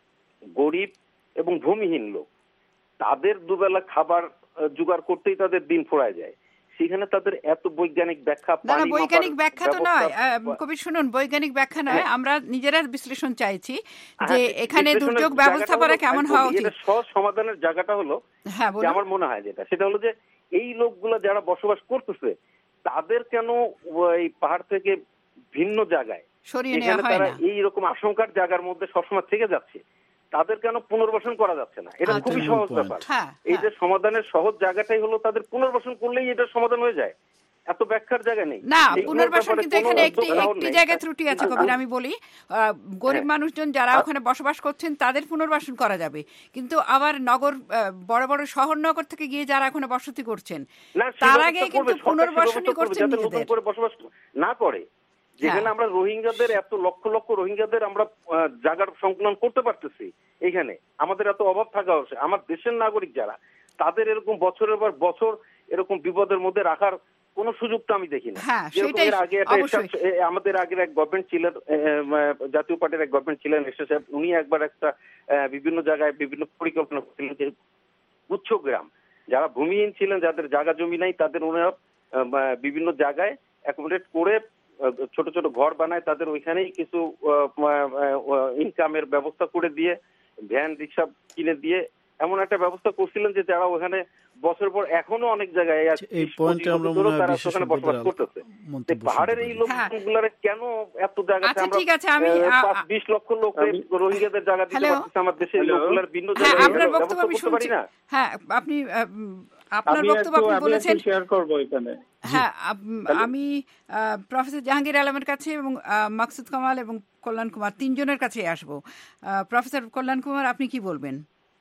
গরিব এবং ভূমিহীন লোক। তাদের দুবেলা খাবার জোগাড় করতেই তাদের দিন ফুরায় যায়। সেখানে তাদের এত বৈজ্ঞানিক ব্যাখ্যা, বৈজ্ঞানিক ব্যাখ্যা তো নয় কবি, শুনুন, বৈজ্ঞানিক ব্যাখ্যা নয়, আমরা নিজেরা বিশ্লেষণ চাইছি যে এখানে দুর্যোগ ব্যবস্থাপনা কেমন হওয়া উচিত। সহজ সমাধানের জায়গাটা হলো, আমার মনে হয় যেটা, সেটা হলো যে এই লোকগুলা যারা বসবাস করতেছে তাদের কেন এই পাহাড় থেকে ভিন্ন জায়গায় যেখানে তারা এইরকম আশঙ্কার জায়গার মধ্যে সবসময় থেকে যাচ্ছে, তাদের কেন পুনর্বাসন করা যাচ্ছে না? এটা খুবই সহজ ব্যাপার। এই যে সমাধানের সহজ জায়গাটাই হলো তাদের পুনর্বাসন করলেই এটা সমাধান হয়ে যায়। এত ব্যাখ্যার জায়গা নেই। না, পুনর্বাসন কিন্তু এখানে একটি জায়গায় ত্রুটি আছে কবির, আমি বলি। গরিব মানুষজন যারা ওখানে বসবাস করছেন তাদের পুনর্বাসন করা যাবে, কিন্তু আবার নগর, বড় বড় শহর নগর থেকে গিয়ে যারা ওখানে বসতি করছেন তার আগে কিন্তু পুনর্বাসনই করছেন নিজেদের। বসবাস না করে, যেখানে আমরা রোহিঙ্গাদের এত লক্ষ লক্ষ রোহিঙ্গাদের আমরা জায়গার সংকলন করতে পারতেছি, এইখানে আমাদের এত অভাব থাকা হচ্ছে, আমার দেশের নাগরিক যারা, তাদের এরকম বছরের পর বছর এরকম বিপদের মধ্যে রাখার কোন সুযোগ তো আমি দেখি না। আমাদের আগের এক গভর্নমেন্ট ছিলেন, জাতীয় পার্টির এক গভর্নমেন্ট ছিলেন এরশাদ সাহেব, উনি একবার একটা বিভিন্ন জায়গায় বিভিন্ন পরিকল্পনা করছিলেন যে গুচ্ছ গ্রাম, যারা ভূমিহীন ছিলেন, যাদের জায়গা জমি নাই, তাদের ওনারা বিভিন্ন জায়গায় অ্যাকোমোডেট করে ছোট ছোট ঘর বানায়, তাদের ওইখানেই কিছু ইনকামের ব্যবস্থা করে দিয়ে, ভ্যান রিক্সা কিনে দিয়ে এমন একটা ব্যবস্থা করছিলেন যে যারা ওখানে বছর পর এখনো অনেক জায়গায় বসবাস করতেছে। পাহাড়ের এই লোকগুলার কেন এত জায়গাতে আমরা 20 লক্ষ লোক রোহিঙ্গাদের জায়গা দিতে পারতেছি, আমার দেশের লোকগুলার ভিন্ন জায়গায় ব্যবস্থা করতে পারি না? হ্যাঁ, আপনি আপনার বক্তব্য বলেছেন, শেয়ার করব এখানে। হ্যাঁ, আমি প্রফেসর জাহাঙ্গীর আলমের কাছে এবং মাকসুদ কামাল এবং কল্যাণ কুমার তিনজনের কাছে আসবো। প্রফেসর কল্যাণ কুমার, আপনি কি বলবেন?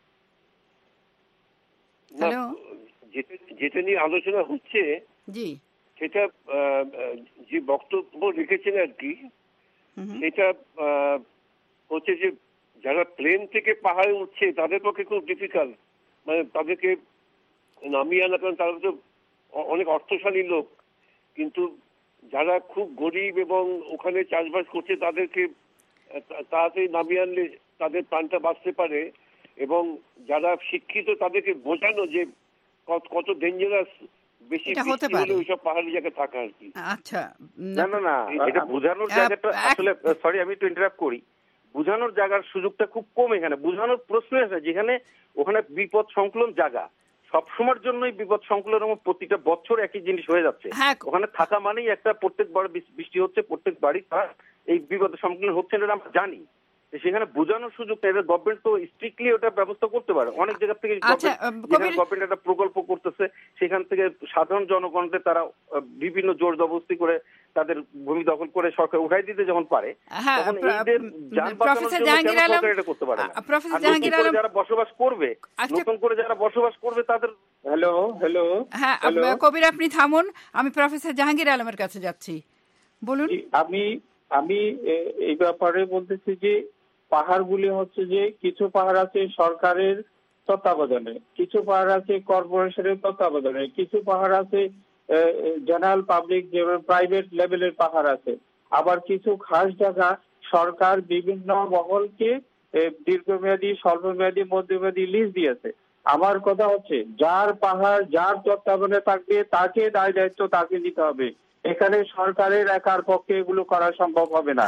হ্যালো, যেটা নিয়ে আলোচনা হচ্ছে, জি, সেটা যে বক্তব্য রেখেছেন আর কি, সেটা হচ্ছে যে যারা প্লেন থেকে পাহাড়ে উঠছে তাদের পক্ষে খুব ডিফিকাল্ট, মানে তাদেরকে নামিয়ে আনা, কারণ তারা তো অনেক অর্থশালী লোক, কিন্তু যারা খুব গরিব এবং ওখানে চাষবাস করছে তাদেরকে তাড়াতাড়ি নামিয়ে আনলে তাদের প্রাণটা বাঁচতে পারে। এবং যারা শিক্ষিত তাদেরকে বোঝানো যে কত ডেঞ্জারাস বেশি ওইসব পাহাড়ি জায়গায় থাকা আর কি। আচ্ছা, না, এটা বোঝানোর জায়গাটা আসলে, সরি আমি একটু ইন্টারাপ্ট করি, বোঝানোর জায়গার সুযোগটা খুব কম এখানে। বোঝানোর প্রশ্ন আছে যেখানে ওখানে বিপদ সংকলন জায়গা, সবসময়ের জন্যই বিপদ সংকলন এবং প্রতিটা বছর একই জিনিস হয়ে যাচ্ছে। ওখানে থাকা মানেই একটা প্রত্যেক বার বৃষ্টি হচ্ছে, প্রত্যেক বাড়ি এই বিপদ সংকলন হচ্ছে, এটা আমরা জানি। সেখানে বোঝানোর সুযোগ নেই। গভর্নমেন্ট তো স্ট্রিক্টলি ওটা ব্যবস্থা করতে পারে। অনেক জায়গা থেকে গভর্নমেন্ট একটা প্রকল্প করতেছে, সেখান থেকে সাধারণ জনগণকে তারা বিভিন্ন জোর জবরদস্তি করে তাদের ভূমি দখল করে সরকার উঠাই দিতে যখন পারে, তখন এইদের যান বাঁচানোর জন্য সরকার এটা করতে পারে না। যারা বসবাস করবে, নতুন করে যারা বসবাস করবে তাদের। হ্যালো, হ্যাঁ কবির, আপনি থামুন, আমি প্রফেসর জাহাঙ্গীর আলমের কাছে যাচ্ছি, বলুন। আমি এই ব্যাপারে বলতেছি যে পাহাড়গুলি হচ্ছে যে কিছু পাহাড় আছে সরকারের তত্ত্বাবধানে, কিছু পাহাড় আছে কর্পোরেশনের তত্ত্বাবধানে, কিছু পাহাড় আছে জেনারেল পাবলিক যেমন প্রাইভেট লেভেলের পাহাড় আছে, আবার কিছু খাস জায়গা সরকার বিভিন্ন মহলকে দীর্ঘমেয়াদী, স্বল্পমেয়াদী, মধ্যমেয়াদী লিজ দিয়েছে। আমার কথা হচ্ছে যার পাহাড় যার তত্ত্বাবধানে থাকবে তাকে দায় দায়িত্ব তাকে নিতে হবে। এখানে সরকারের একার পক্ষে এগুলো করা সম্ভব হবে না।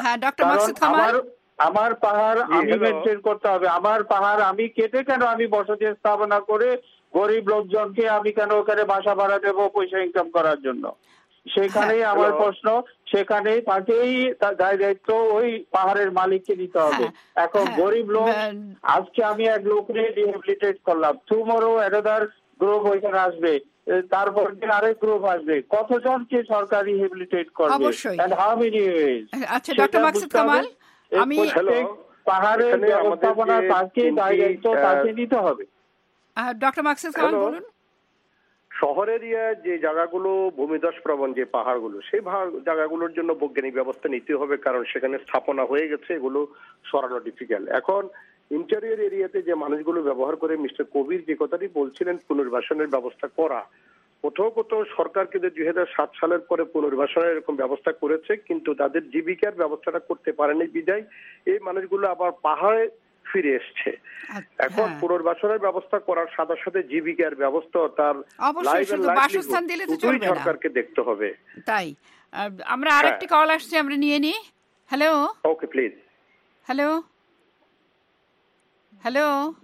আমার পাহাড় আমি মেনটেন করতে হবে, আমার পাহাড় আমি কেটে কেন আমি বসতি স্থাপনা করে গরিব লোকজনকে আমি কেন ওখানে বাসা ভাড়া দেবো পয়সা ইনকাম করার জন্য? সেখানেই আমার প্রশ্ন, সেখানেই তাকেই দায় দায়িত্ব ওই পাহাড়ের মালিককে দিতে হবে। এখন গরিব লোক, আজকে আমি এক লোককে রিহ্যাবিলিটেট করলাম, টুমরো অ্যানাদার গ্রুপ ওইখানে আসবে, তারপর দিন আরেক গ্রুপ আসবে, কতজনকে সরকার রিহ্যাবিলিটেট করবে? And how many ways? আচ্ছা ডক্টর মাকসুদ কামাল, আমি পাহাড়ের ব্যবস্থাপনা তাকে দায় দায়িত্ব তাকে নিতে হবে। ডক্টর মাকসুদ কামাল বলুন। শহর এরিয়ায় যে জায়গাগুলো ভূমিধস প্রবণ যে পাহাড়গুলো, সেই জায়গাগুলোর জন্য বৈজ্ঞানিক ব্যবস্থা নিতে হবে, কারণ সেখানে স্থাপনা হয়ে গেছে, এগুলো সরানো ডিফিকাল্ট। এখন ইন্টেরিয়র এরিয়াতে যে মানুষগুলো ব্যবহার করে, মিস্টার কবির যে কথাটি বলছিলেন পুনর্বাসনের ব্যবস্থা করা, কোথাও কোথাও সরকার কিন্তু 2007 সালের পরে পুনর্বাসনের এরকম ব্যবস্থা করেছে, কিন্তু তাদের জীবিকার ব্যবস্থাটা করতে পারেনি বিধায় এই মানুষগুলো আবার পাহাড়ে ফিরে এসছে। এখন পুনর্বাসনের ব্যবস্থা করার সাথে সাথে জীবিকার ব্যবস্থা, তার বাসস্থান দিলে তো চলবে না, সরকারকে দেখতে হবে। তাই আমরা আরেকটি কল আসছে, আমরা নিয়ে নিই। Hello, okay please. Hello hello,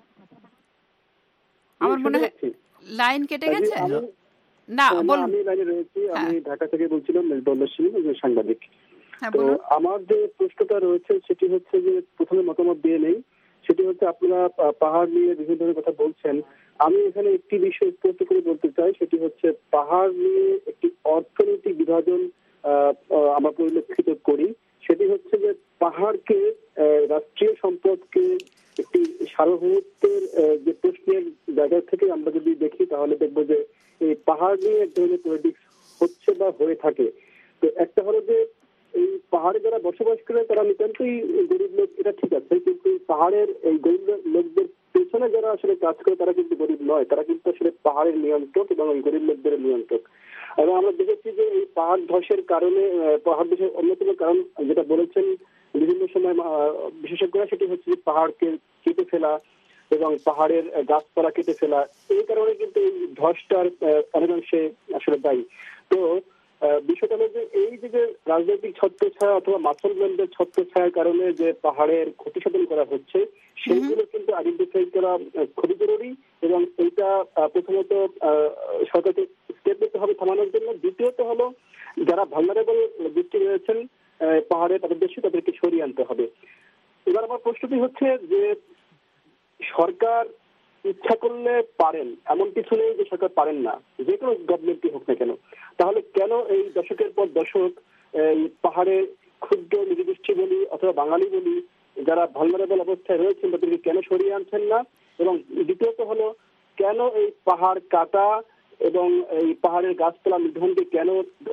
আমার মনে হয় লাইন কেটে গেছে। না বলুন। আমি লাইনে রয়েছি, আমি ঢাকা থেকে বলছিলাম, সাংবাদিক। তো আমার যে প্রশ্নটা রয়েছে সেটি হচ্ছে যে প্রথমে মতামত দিয়ে নেই, সেটি হচ্ছে আপনারা পাহাড় নিয়ে বিভিন্ন ধরনের কথা বলছেন। আমি এখানে একটি বিষয় স্পষ্ট করে বলতে চাই, সেটি হচ্ছে পাহাড় নিয়ে একটি অর্থনৈতিক বিভাজন আমরা পরিলক্ষিত করি। সেটি হচ্ছে যে পাহাড়কে রাষ্ট্রীয় সম্পদকে একটি সার্বভৌমত্বের যে প্রশ্নের জায়গা থেকে আমরা যদি দেখি, তাহলে দেখবো যে এই পাহাড় নিয়ে এক ধরনের পলিটিক্স হচ্ছে বা হয়ে থাকে। তো একটা হলো যে এই পাহাড়ে যারা বসবাস করে তারা নিতান্তই গরিব লোক, এটা ঠিক আছে, কিন্তু পাহাড়ের এই গরিব লোকদের পেছনে যারা আসলে কাজ করে তারা কিন্তু গরিব নয়, তারা কিন্তু আসলে পাহাড়ের নিয়ন্ত্রক এবং এই গরিব লোকদের নিয়ন্ত্রক। এবং আমরা দেখেছি যে এই পাহাড় ধসের কারণে, পাহাড় ধসের অন্যতম কারণ যেটা বলেছেন বিভিন্ন সময় বিশেষজ্ঞরা, সেটি হচ্ছে যে পাহাড়কে কেটে ফেলা এবং পাহাড়ের গাছপালা কেটে ফেলা, এই কারণে কিন্তু এই ধসটার অনেকাংশে আসলে দায়ী। তো বিষয়টা হলো যে এই যে রাজনৈতিক ছত্রছায়া অথবা মাসলম্যানদের ছত্রছায়ার কারণে যে পাহাড়ের ক্ষতিসাধন করা হচ্ছে, সেইগুলো কিন্তু আইডেন্টিফাই করা খুবই জরুরি। এবং এইটা প্রথমত সরকারকে স্টেপ নিতে হবে থামানোর জন্য। দ্বিতীয়ত হলো যারা ভালনারেবল ব্যক্তি রয়েছেন পাহাড়ে, তাদের দেশে তাদেরকে সরিয়ে আনতে হবে। এবার আমার প্রশ্নটি হচ্ছে যে সরকার ইচ্ছা করলে পারেন, এমন কিছু নেই যে সরকার পারেন না, যে কোনো গভর্নমেন্টই হোক না কেন। তাহলে কেন এই দশকের পর দশক এই পাহাড়ে ক্ষুদ্র নিরীগোষ্ঠী বলি অথবা বাঙালি বলি যারা ভালনারেবল অবস্থায় রয়েছেন তাদেরকে কেন সরিয়ে আনছেন না? এবং দ্বিতীয়ত হলো কেন এই পাহাড় কাটা এবং এই পাহাড়ের গাছপালা নিধনকে কেন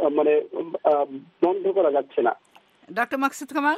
বন্ধ করা যাচ্ছে না? ডক্টর মাকসুদ কামাল,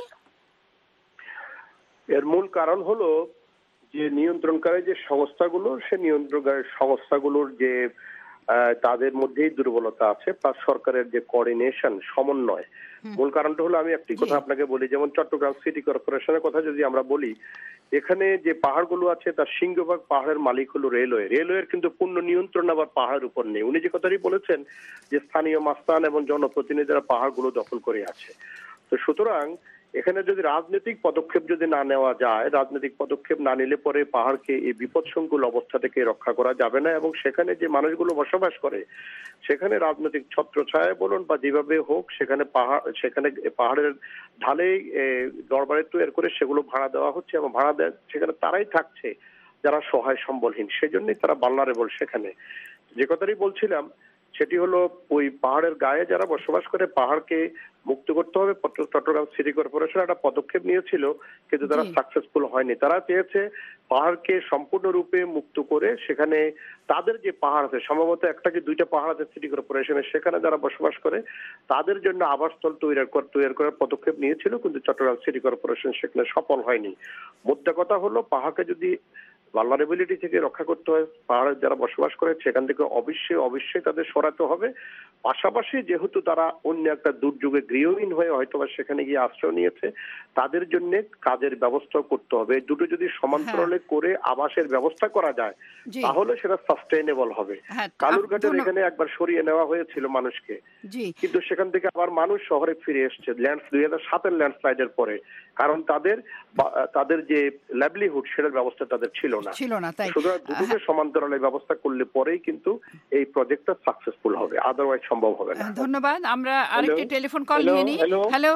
এর মূল কারণ হলো যে নিয়ন্ত্রণকারী যে সংস্থাগুলো, সে নিয়ন্ত্রণকারী সংস্থাগুলোর যে তাদের মধ্যেই দুর্বলতা আছে, প্লাস সরকারের যে কোঅর্ডিনেশন, সমন্বয়। মূল কারণটা হলো, আমি একটি কথা আপনাকে বলি, যেমন চট্টগ্রাম সিটি কর্পোরেশনের কথা যদি আমরা বলি, এখানে যে পাহাড়গুলো আছে তার সিংহভাগ পাহাড়ের মালিক হলো রেলওয়ে। রেলওয়ের কিন্তু পূর্ণ নিয়ন্ত্রণ আবার পাহাড়ের উপর নেই। উনি যে কথাটি বলেছেন যে স্থানীয় মাস্তান এবং জনপ্রতিনিধিরা পাহাড়গুলো দখল করে আছে। তো সুতরাং এখানে যদি রাজনৈতিক পদক্ষেপ যদি না নেওয়া যায়, রাজনৈতিক পদক্ষেপ না নিলে পরে পাহাড়কে এই বিপদসংকুল অবস্থা থেকে রক্ষা করা যাবে না। এবং সেখানে যে মানুষগুলো বসবাস করে, সেখানে রাজনৈতিক ছত্রছায়া বলুন বা যেভাবে হোক, সেখানে পাহাড়ের ঢালে দরবারে তৈরি করে সেগুলো ভাড়া দেওয়া হচ্ছে, এবং ভাড়া দেয় সেখানে তারাই থাকছে যারা সহায় সম্বলহীন। সেজন্যই তারা ভালনারেবল। সেখানে যে কথাটি বলছিলাম সেটি হলো, ওই পাহাড়ের গায়ে যারা বসবাস করে পাহাড়কে মুক্ত করতে হবে। চট্টগ্রাম সিটি কর্পোরেশন একটা পদক্ষেপ নিয়েছিল, কিন্তু তারা সাকসেসফুল হয়নি। তারা চেয়েছে পাহাড়কে সম্পূর্ণরূপে মুক্ত করে সেখানে তাদের যে পাহাড় আছে, সম্ভবত একটা কি দুইটা পাহাড় আছে সিটি কর্পোরেশনের, সেখানে যারা বসবাস করে তাদের জন্য আবাসস্থল তৈরি করার পদক্ষেপ নিয়েছিল, কিন্তু চট্টগ্রাম সিটি কর্পোরেশন সেখানে সফল হয়নি। মোদ্দা কথা হলো, পাহাড়কে যদি ভালনারেবিলিটি থেকে রক্ষা করতে হয়, পাহাড়ে যারা বসবাস করে সেখান থেকে অবশ্যই তাদের সরাতে হবে। পাশাপাশি যেহেতু তারা অন্য একটা দুর্যোগে গৃহহীন হয়ে হয়তোবা সেখানে গিয়ে আশ্রয় নিয়েছে, তাদের জন্য কাজের ব্যবস্থা করতে হবে। এই দুটো যদি সমান্তরালে করে আবাসের ব্যবস্থা করা যায়, তাহলে সেটা সাস্টেইনেবল হবে। কালুরঘাটের এখানে একবার সরিয়ে নেওয়া হয়েছিল মানুষকে, কিন্তু সেখান থেকে আবার মানুষ শহরে ফিরে এসছে 2007-এর ল্যান্ডস্লাইডের পরে, কারণ তাদের যে লাইভলিহুড সেটার ব্যবস্থা তাদের ছিল ছিল না। তাই সুতরাং দুটোকে সমান্তরালে ব্যবস্থা করলে পরেই কিন্তু এই প্রজেক্টটা সাকসেসফুল হবে, আদারওয়াইজ সম্ভব হবে না। ধন্যবাদ। আমরা আরেকটি টেলিফোন কল নিয়ে নিই। হ্যালো,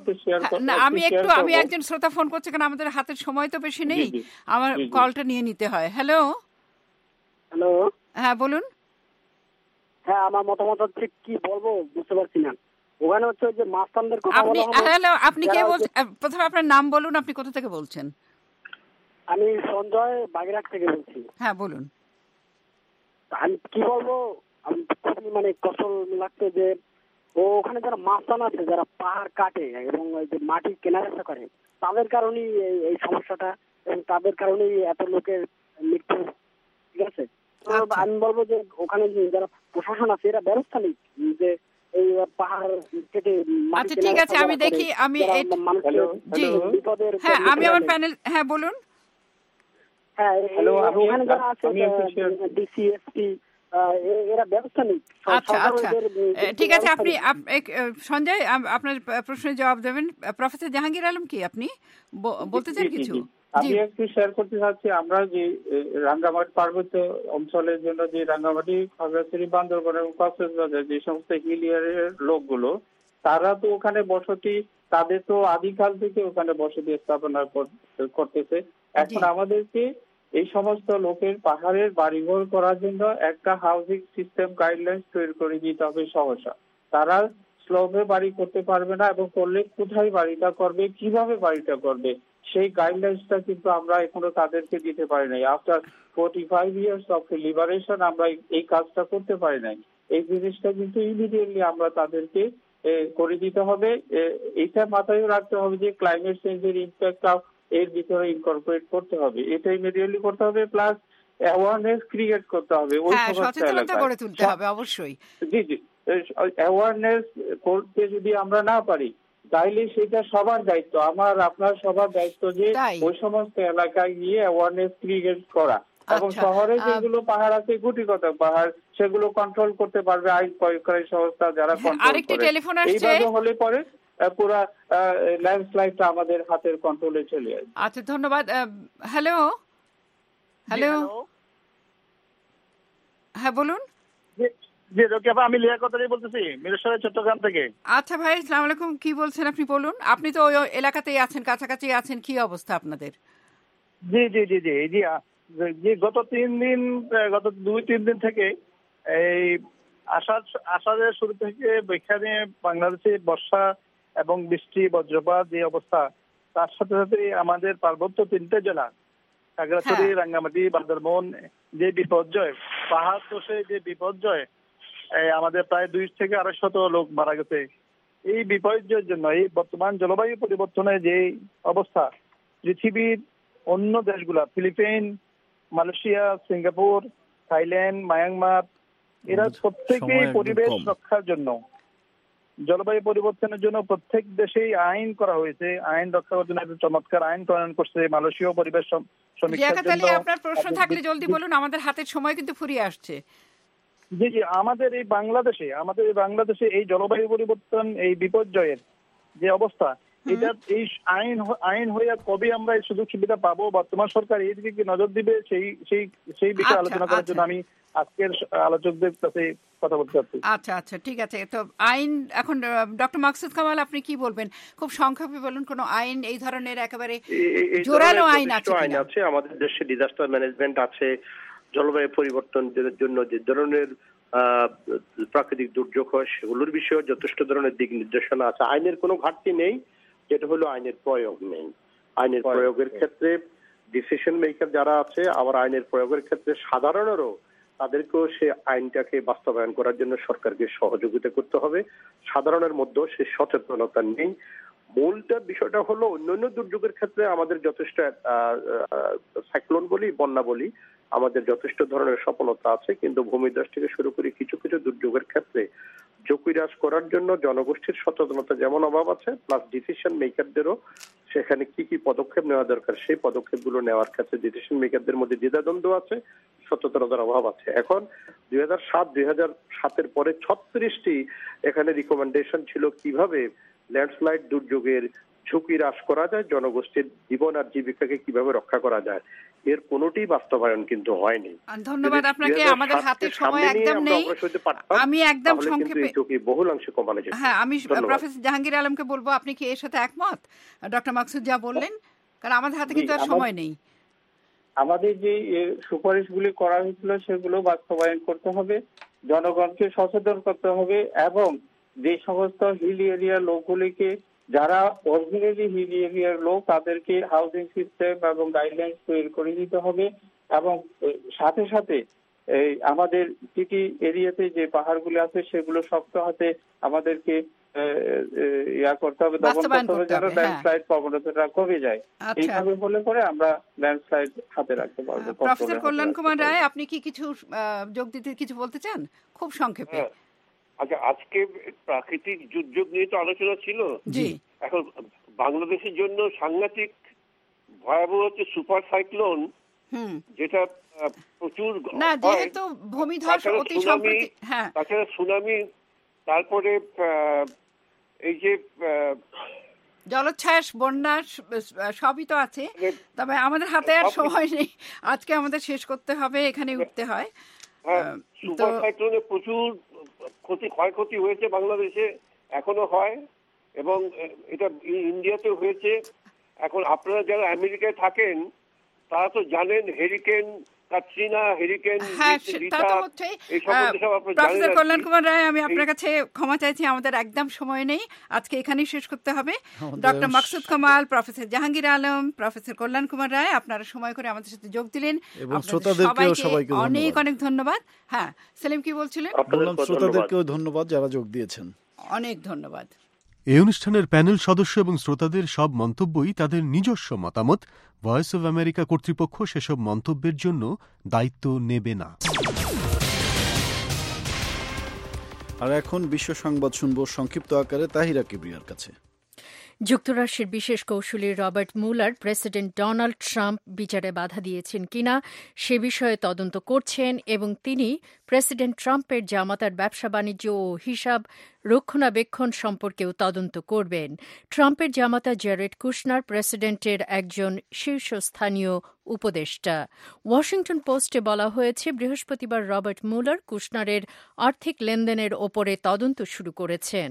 আমি একজন শ্রোতা ফোন করছে, কারণ আমাদের হাতের সময় তো বেশি নেই, আমার কলটা নিয়ে নিতে হয়। হ্যালো, হ্যাঁ বলুন। হ্যাঁ, আমার মতামত হচ্ছে, কি বলবো বুঝতে পারছি না। ওখানে হচ্ছে যে মাস্তানদের কথা বলা হলো। হ্যালো, আপনি কে বলছেন? প্রথমে আপনার নাম বলুন, আপনি কোথা থেকে বলছেন? আমি সঞ্জয় বাগেরহাট থেকে বলছি। হ্যাঁ বলুন। আমি কি বলবো, আমি খুবই মানে কষ্ট লাগছে যে ওখানে যারা মাস্তান আছে, যারা পাহাড় কাটে এবং ওই যে মাটি কেনাবেচা করে, তাদের কারণেই এই সমস্যাটা, এবং তাদের কারণেই এত লোকের মৃত্যু। ঠিক আছে, আমি বলবো যে ওখানে যারা প্রশাসন আছে এরা ব্যবস্থা নেই যে এই পাহাড় কেটে। আচ্ছা ঠিক আছে, আমি দেখি, আমি হ্যাঁ আমি আমার প্যানেল, হ্যাঁ বলুন। হ্যাঁ, ওখানে যারা আছে ডিসিএসপি, এরা ব্যবস্থা নেই। আচ্ছা আচ্ছা ঠিক আছে, আপনি সঞ্জয় আপনার প্রশ্নের জবাব দেবেন। প্রফেসর জাহাঙ্গীর আলম, কি আপনি বলতে চান কিছু? আমি একটু শেয়ার করতে চাচ্ছি, আমরা যে রাঙ্গামাটি পার্বত্য অঞ্চলের জন্য যে রাঙ্গামাটি, খাগড়াছড়ি, বান্দরবান এবং কক্সবাজার যে সমস্ত হিল এরিয়ার লোকগুলো, তারা তো ওখানে বসতি, তাদের তো আদিকাল থেকে ওখানে বসতি স্থাপনা করতেছে। এখন আমাদেরকে এই সমস্ত লোকের পাহাড়ের বাড়িঘর করার জন্য একটা হাউজিং সিস্টেম গাইডলাইন তৈরি করে দিতে হবে সহসা। তারা স্লোপে বাড়ি করতে পারবে না, এবং করলে কোথায় বাড়িটা করবে, কিভাবে বাড়িটা করবে, সেই গাইডলাইন্সটা কিন্তু আমরা এখনো তাদেরকে দিতে পারি নাই। আফটার 45 ইয়ার্স অফ লিবারেশন আমরা এই কাজটা করতে পারি নাই। এই জিনিসটা কিন্তু ইমিডিয়েটলি আমরা তাদেরকে করে দিতে হবে। এটা মাথায় রাখতে হবে যে ক্লাইমেট চেঞ্জের ইম্প্যাক্ট এর ভিতরে ইনকর্পোরেট করতে হবে, এটা ইমিডিয়েটলি করতে হবে। প্লাস অ্যাওয়ারনেস ক্রিয়েট করতে হবে ওই সমস্ত এলাকায়। অবশ্যই জি জি, অ্যাওয়ারনেস করতে যদি আমরা না পারি, তাইলে সেটা সবার দায়িত্ব, আমার আপনার সবার দায়িত্ব যে ওই সমস্ত এলাকায় গিয়ে অ্যাওয়ারনেস ক্রিয়েট করা। এবং শহরে যেগুলো পাহাড় আছে, গুটিগত পাহাড়, সেগুলো কন্ট্রোল করতে পারবে আইন প্রয়োগকারী সংস্থা, যারা কন্ট্রোল করে। এইভাবে হলে পরে পুরা ল্যান্ডস্লাইডটা আমাদের হাতের কন্ট্রোলে চলে আসবে। আচ্ছা ধন্যবাদ। হ্যালো হ্যালো, হ্যাঁ বলুন। আমি লিয়াকত বলতেছি, মিরসরাই, চট্টগ্রাম থেকে। আচ্ছা ভাই, আসসালামু আলাইকুম, কি বলছেন আপনি? বলুন, আপনি তো ওই এলাকাতেই আছেন, কাছাকাছি আছেন, কি অবস্থা আপনাদের? জি জি জি জি জি জি গত 2-3 দিন থেকে এই আষাঢ়ের শুরু থেকে এখানে বাংলাদেশে বর্ষা এবং বৃষ্টি, বজ্রপাত যে অবস্থা, তার সাথে সাথে আমাদের পার্বত্য 3টে জেলা খাগড়াছড়ি, রাঙ্গামাটি, বান্দরবান যে বিপর্যয়, পাহাড় ধসে যে বিপর্যয়, আমাদের প্রায় 200 থেকে 250 লোক মারা গেছে। এই বিপর্যয়ের জন্য, এই বর্তমান জলবায়ু পরিবর্তনের যে অবস্থা, পৃথিবীর অন্য দেশগুলা, Philippines, Malaysia, Singapore, Thailand, Myanmar, এরা প্রত্যেকেই পরিবেশ রক্ষার জন্য, জলবায়ু পরিবর্তনের জন্য প্রত্যেক দেশেই আইন করা হয়েছে। আইন রক্ষা করার জন্য একটা চমৎকার আইন প্রণয়ন করছে মালয়েশিয়া পরিবেশ সমীক্ষার জন্য। আপনার প্রশ্ন থাকলে জলদি বলুন, আমাদের হাতের সময় কিন্তু ফুরিয়ে আসছে। জি জি, আমাদের এই বাংলাদেশে এই জলবায়ু পরিবর্তন, এই বিপর্যয়ের যে অবস্থা, এটা এই আইন হয়ে কবে আমরা এই সুযোগ সুবিধা পাবো, বর্তমান সরকার এই দিকে কি নজর দিবে, সেই বিষয়ে আলোচনা করার জন্য আমি আজকের আলোচকদের কাছে কথা বলতে চাচ্ছি। আচ্ছা আচ্ছা ঠিক আছে। তো আইন এখন ডক্টর মাকসুদ কামাল, আপনি কি বলবেন? খুব সংক্ষেপে বলুন, কোন আইন এই ধরনের একেবারে জোরালো আইন আছে? আমাদের দেশে ডিজাস্টার ম্যানেজমেন্ট আছে, জলবায়ু পরিবর্তনের জন্য যে ধরনের প্রাকৃতিক দুর্যোগ হয় সেগুলোর বিষয়ে যথেষ্ট ধরনের দিক নির্দেশনা আছে। আইনের কোনো ঘাটতি নেই, যেটা হলো আইনের প্রয়োগ নেই। আইনের প্রয়োগের ক্ষেত্রে ডিসিশন মেকার যারা আছে, আবার আইনের প্রয়োগের ক্ষেত্রে সাধারণেরও তাদেরকেও সে আইনটাকে বাস্তবায়ন করার জন্য সরকারকে সহযোগিতা করতে হবে। সাধারণের মধ্যেও সে সচেতনতা নেই। মূলটা বিষয়টা হলো, অন্যান্য দুর্যোগের ক্ষেত্রে আমাদের যথেষ্ট সাইক্লোন বলি, বন্যা বলি, আমাদের যথেষ্ট ধরনের সফলতা আছে, কিন্তু ভূমিধস থেকে শুরু করে কিছু কিছু দুর্যোগের ক্ষেত্রে ঝুঁকি হ্রাস করার জন্য জনগোষ্ঠীর সচেতনতা যেমন অভাব আছে, প্লাস ডিসিশন মেকারদেরও সেখানে কি কি পদক্ষেপ নেওয়া দরকার সেই পদক্ষেপগুলো নেওয়ার ক্ষেত্রে ডিসিশন মেকারদের মধ্যে দ্বিধাদ্বন্দ্ব আছে, সচেতনতার অভাব আছে। এখন 2007 পরে 36টি এখানে রিকমেন্ডেশন ছিল কিভাবে ল্যান্ডস্লাইড দুর্যোগের ঝুঁকি হ্রাস করা যায়, জনগোষ্ঠীর জীবন আর জীবিকাকে কিভাবে রক্ষা করা যায়। এর কোনোটি বাস্তবায়ন কিন্তু হয়নি। ধন্যবাদ আপনাকে। আমাদের হাতে সময় একদম নেই, আমি একদম সংক্ষেপে বহুলাংশে কমানো যেত। হ্যাঁ, আমি প্রফেসর জাহাঙ্গীর আলমকে বলবো, আপনি কি এর সাথে একমত ডক্টর মাকসুদ যা বললেন? কারণ আমাদের হাতে কিন্তু আর সময় নেই। আমাদের যে সুপারিশগুলি করা হয়েছিল সেগুলো বাস্তবায়ন করতে হবে, জনগণকে সচেতন করতে হবে, এবং যে সমস্ত হিল এরিয়ার লোকগুলিকে, যারা অরিজিনালি হিল এরিয়ার লোক, তাদেরকে হাউজিং সিস্টেম এবং গাইডলাইন তৈরি করে দিতে হবে। এবং সাথে সাথে আমাদের সিটি এরিয়াতে যে পাহাড়গুলি আছে সেগুলো শক্ত হাতে আমাদেরকে করতে হবে, দমন করতে হবে, যেন ল্যান্ডস্লাইড প্রবণতাটা কমে যায়। এইভাবে হলে পরে আমরা ল্যান্ডস্লাইড হাতে রাখতে পারবো। প্রফেসর কল্যাণ কুমার রায়, আপনি কি কিছু যোগ দিতে কিছু বলতে চান খুব সংক্ষেপে? আচ্ছা, আজকে প্রাকৃতিক দুর্যোগ নিয়ে তো আলোচনা ছিল। জি। এখন বাংলাদেশের জন্য সাংঘাতিক ভয়াবহ হচ্ছে সুপার সাইক্লোন, যেটা প্রচুর না, যেহেতু ভূমিধস অতি সম্প্রতি, হ্যাঁ, তাছাড়া সুনামি, তারপরে এই যে জলোচ্ছ্বাস, বন্যা সবই তো আছে। তবে আমাদের হাতে আর সময় নেই, আজকে আমাদের শেষ করতে হবে, এখানে উঠতে হয়। সুপার সাইক্লোনে প্রচুর ক্ষয়ক্ষতি হয়েছে বাংলাদেশে, এখনো হয়, এবং এটা ইন্ডিয়াতেও হয়েছে। এখন আপনারা যারা আমেরিকায় থাকেন তারা তো জানেন hurricane Katrina, hurricane professor Kalyan Kumar Roy, আমি আপনার কাছে ক্ষমা চাইছি, আমাদের একদম সময় নেই, আজকে এখানেই শেষ করতে হবে। Doctor Maksud Kamal, professor Jahangir Alam, professor Kalyan Kumar Roy, আপনারা সময় করে আমাদের সাথে যোগ দিলেন, সবাইকে অনেক অনেক ধন্যবাদ। হ্যাঁ, সেলিম কি বলছিলেন? শ্রোতাদেরকেও ধন্যবাদ যারা যোগ দিয়েছেন, অনেক ধন্যবাদ। এই অনুষ্ঠানের প্যানেল সদস্য এবং শ্রোতাদের সব মন্তব্যই তাদের নিজস্ব মতামত। ভয়েস অব আমেরিকা কর্তৃপক্ষ সেসব মন্তব্যের জন্য দায়িত্ব নেবে না। আর এখন বিশ্ব সংবাদ শুনব সংক্ষিপ্ত আকারে তাহিরা কিবরিয়ার কাছে। যুক্তরাষ্ট্রের বিশেষ কৌঁসুলি Robert Mueller president Donald Trump বিচারে বাধা দিয়েছেন কিনা সে বিষয়ে তদন্ত করছেন এবং তিনি প্রেসিডেন্ট ট্রাম্পের জামাতার ব্যবসা বাণিজ্য ও হিসাব রক্ষণাবেক্ষণ সম্পর্কেও তদন্ত করবেন। ট্রাম্পের জামাতা জ্যারেড কুশনার প্রেসিডেন্টের একজন শীর্ষস্থানীয় উপদেষ্টা। ওয়াশিংটন পোস্টে বলা হয়েছে, বৃহস্পতিবার রবার্ট মুলার কুশনারের আর্থিক লেনদেনের ওপরে তদন্ত শুরু করেছেন।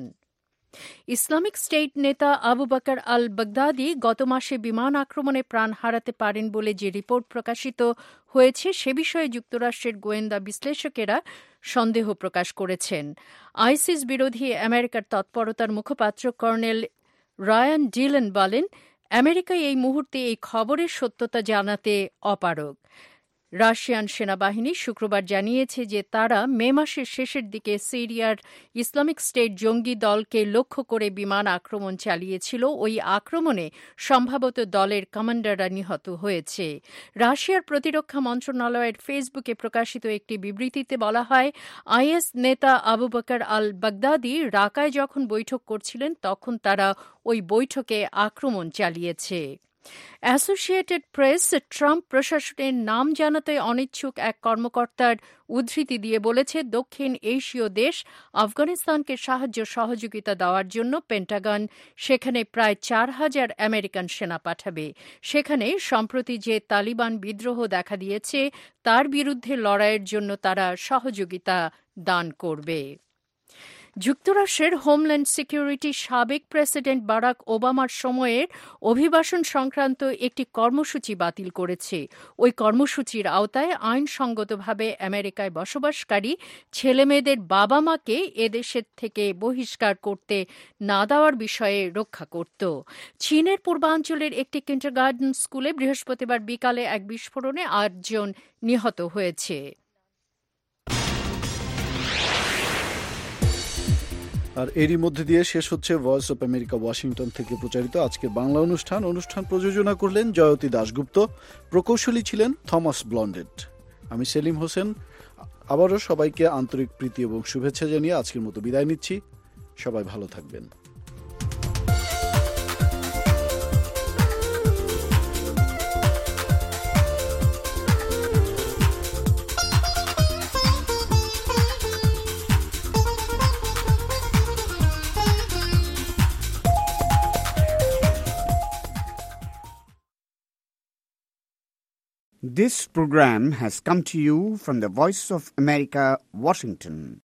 ইসলামিক স্টেট নেতা আবু বকর আল বাগদাদি গত মাসে বিমান আক্রমণে প্রাণ হারাতে পারেন বলে যে রিপোর্ট প্রকাশিত হয়েছে সে বিষয়ে যুক্তরাষ্ট্রের গোয়েন্দা বিশ্লেষকেরা সন্দেহ প্রকাশ করেছেন। আইসিস বিরোধী আমেরিকার তৎপরতার মুখপাত্র কর্নেল রায়ান ডিলেন বলেন, আমেরিকা এই মুহূর্তে এই খবরের সত্যতা জানাতে অপারগ। রাশিয়ান সেনাবাহিনী শুক্রবার জানিয়েছে যে তারা মে মাসের শেষের দিকে সিরিয়ার ইসলামিক স্টেট জঙ্গি দলকে লক্ষ্য করে বিমান আক্রমণ চালিয়েছিল। ওই আক্রমণে সম্ভবত দলের কমান্ডাররা নিহত হয়েছে। রাশিয়ার প্রতিরক্ষা মন্ত্রণালয়ের ফেসবুকে প্রকাশিত একটি বিবৃতিতে বলা হয়, আইএস নেতা আবু বকর আল বাগদাদি রাকায় যখন বৈঠক করছিলেন তখন তারা ওই বৈঠকে আক্রমণ চালিয়েছে। অ্যাসোসিয়েটেড প্রেস ট্রাম্প প্রশাসনের নাম জানাতে অনিচ্ছুক এক কর্মকর্তার উদ্ধৃতি দিয়ে বলেছে, দক্ষিণ এশীয় দেশ আফগানিস্তানকে সাহায্য সহযোগিতা দেওয়ার জন্য পেন্টাগন সেখানে প্রায় 4,000 আমেরিকান সেনা পাঠাবে। সেখানে সম্প্রতি যে তালিবান বিদ্রোহ দেখা দিয়েছে তার বিরুদ্ধে লড়াইয়ের জন্য তারা সহযোগিতা দান করবে। যুক্তরাষ্ট্রের হোমল্যান্ড সিকিউরিটির সাবেক প্রেসিডেন্ট বারাক ওবামার সময়ের অভিবাসন সংক্রান্ত একটি কর্মসূচি বাতিল করেছে। ওই কর্মসূচির আওতায় আইনসঙ্গতভাবে আমেরিকায় বসবাসকারী ছেলেমেয়েদের বাবা মাকে এদেশের থেকে বহিষ্কার করতে না দেওয়ার বিষয়ে রক্ষা করত। চীনের পূর্বাঞ্চলের একটি কিন্ডারগার্টেন স্কুলে বৃহস্পতিবার বিকালে এক বিস্ফোরণে 8 জন নিহত হয়েছে। আর এরই মধ্যে দিয়ে শেষ হচ্ছে ভয়েস অব আমেরিকা ওয়াশিংটন থেকে প্রচারিত আজকের বাংলা অনুষ্ঠান। প্রযোজনা করলেন জয়তী দাশগুপ্ত, প্রকৌশলী ছিলেন থমাস ব্লন্ডেড। আমি সেলিম হোসেন আবারও সবাইকে আন্তরিক প্রীতি এবং শুভেচ্ছা জানিয়ে আজকের মতো বিদায় নিচ্ছি। সবাই ভালো থাকবেন। This program has come to you from the Voice of America, Washington.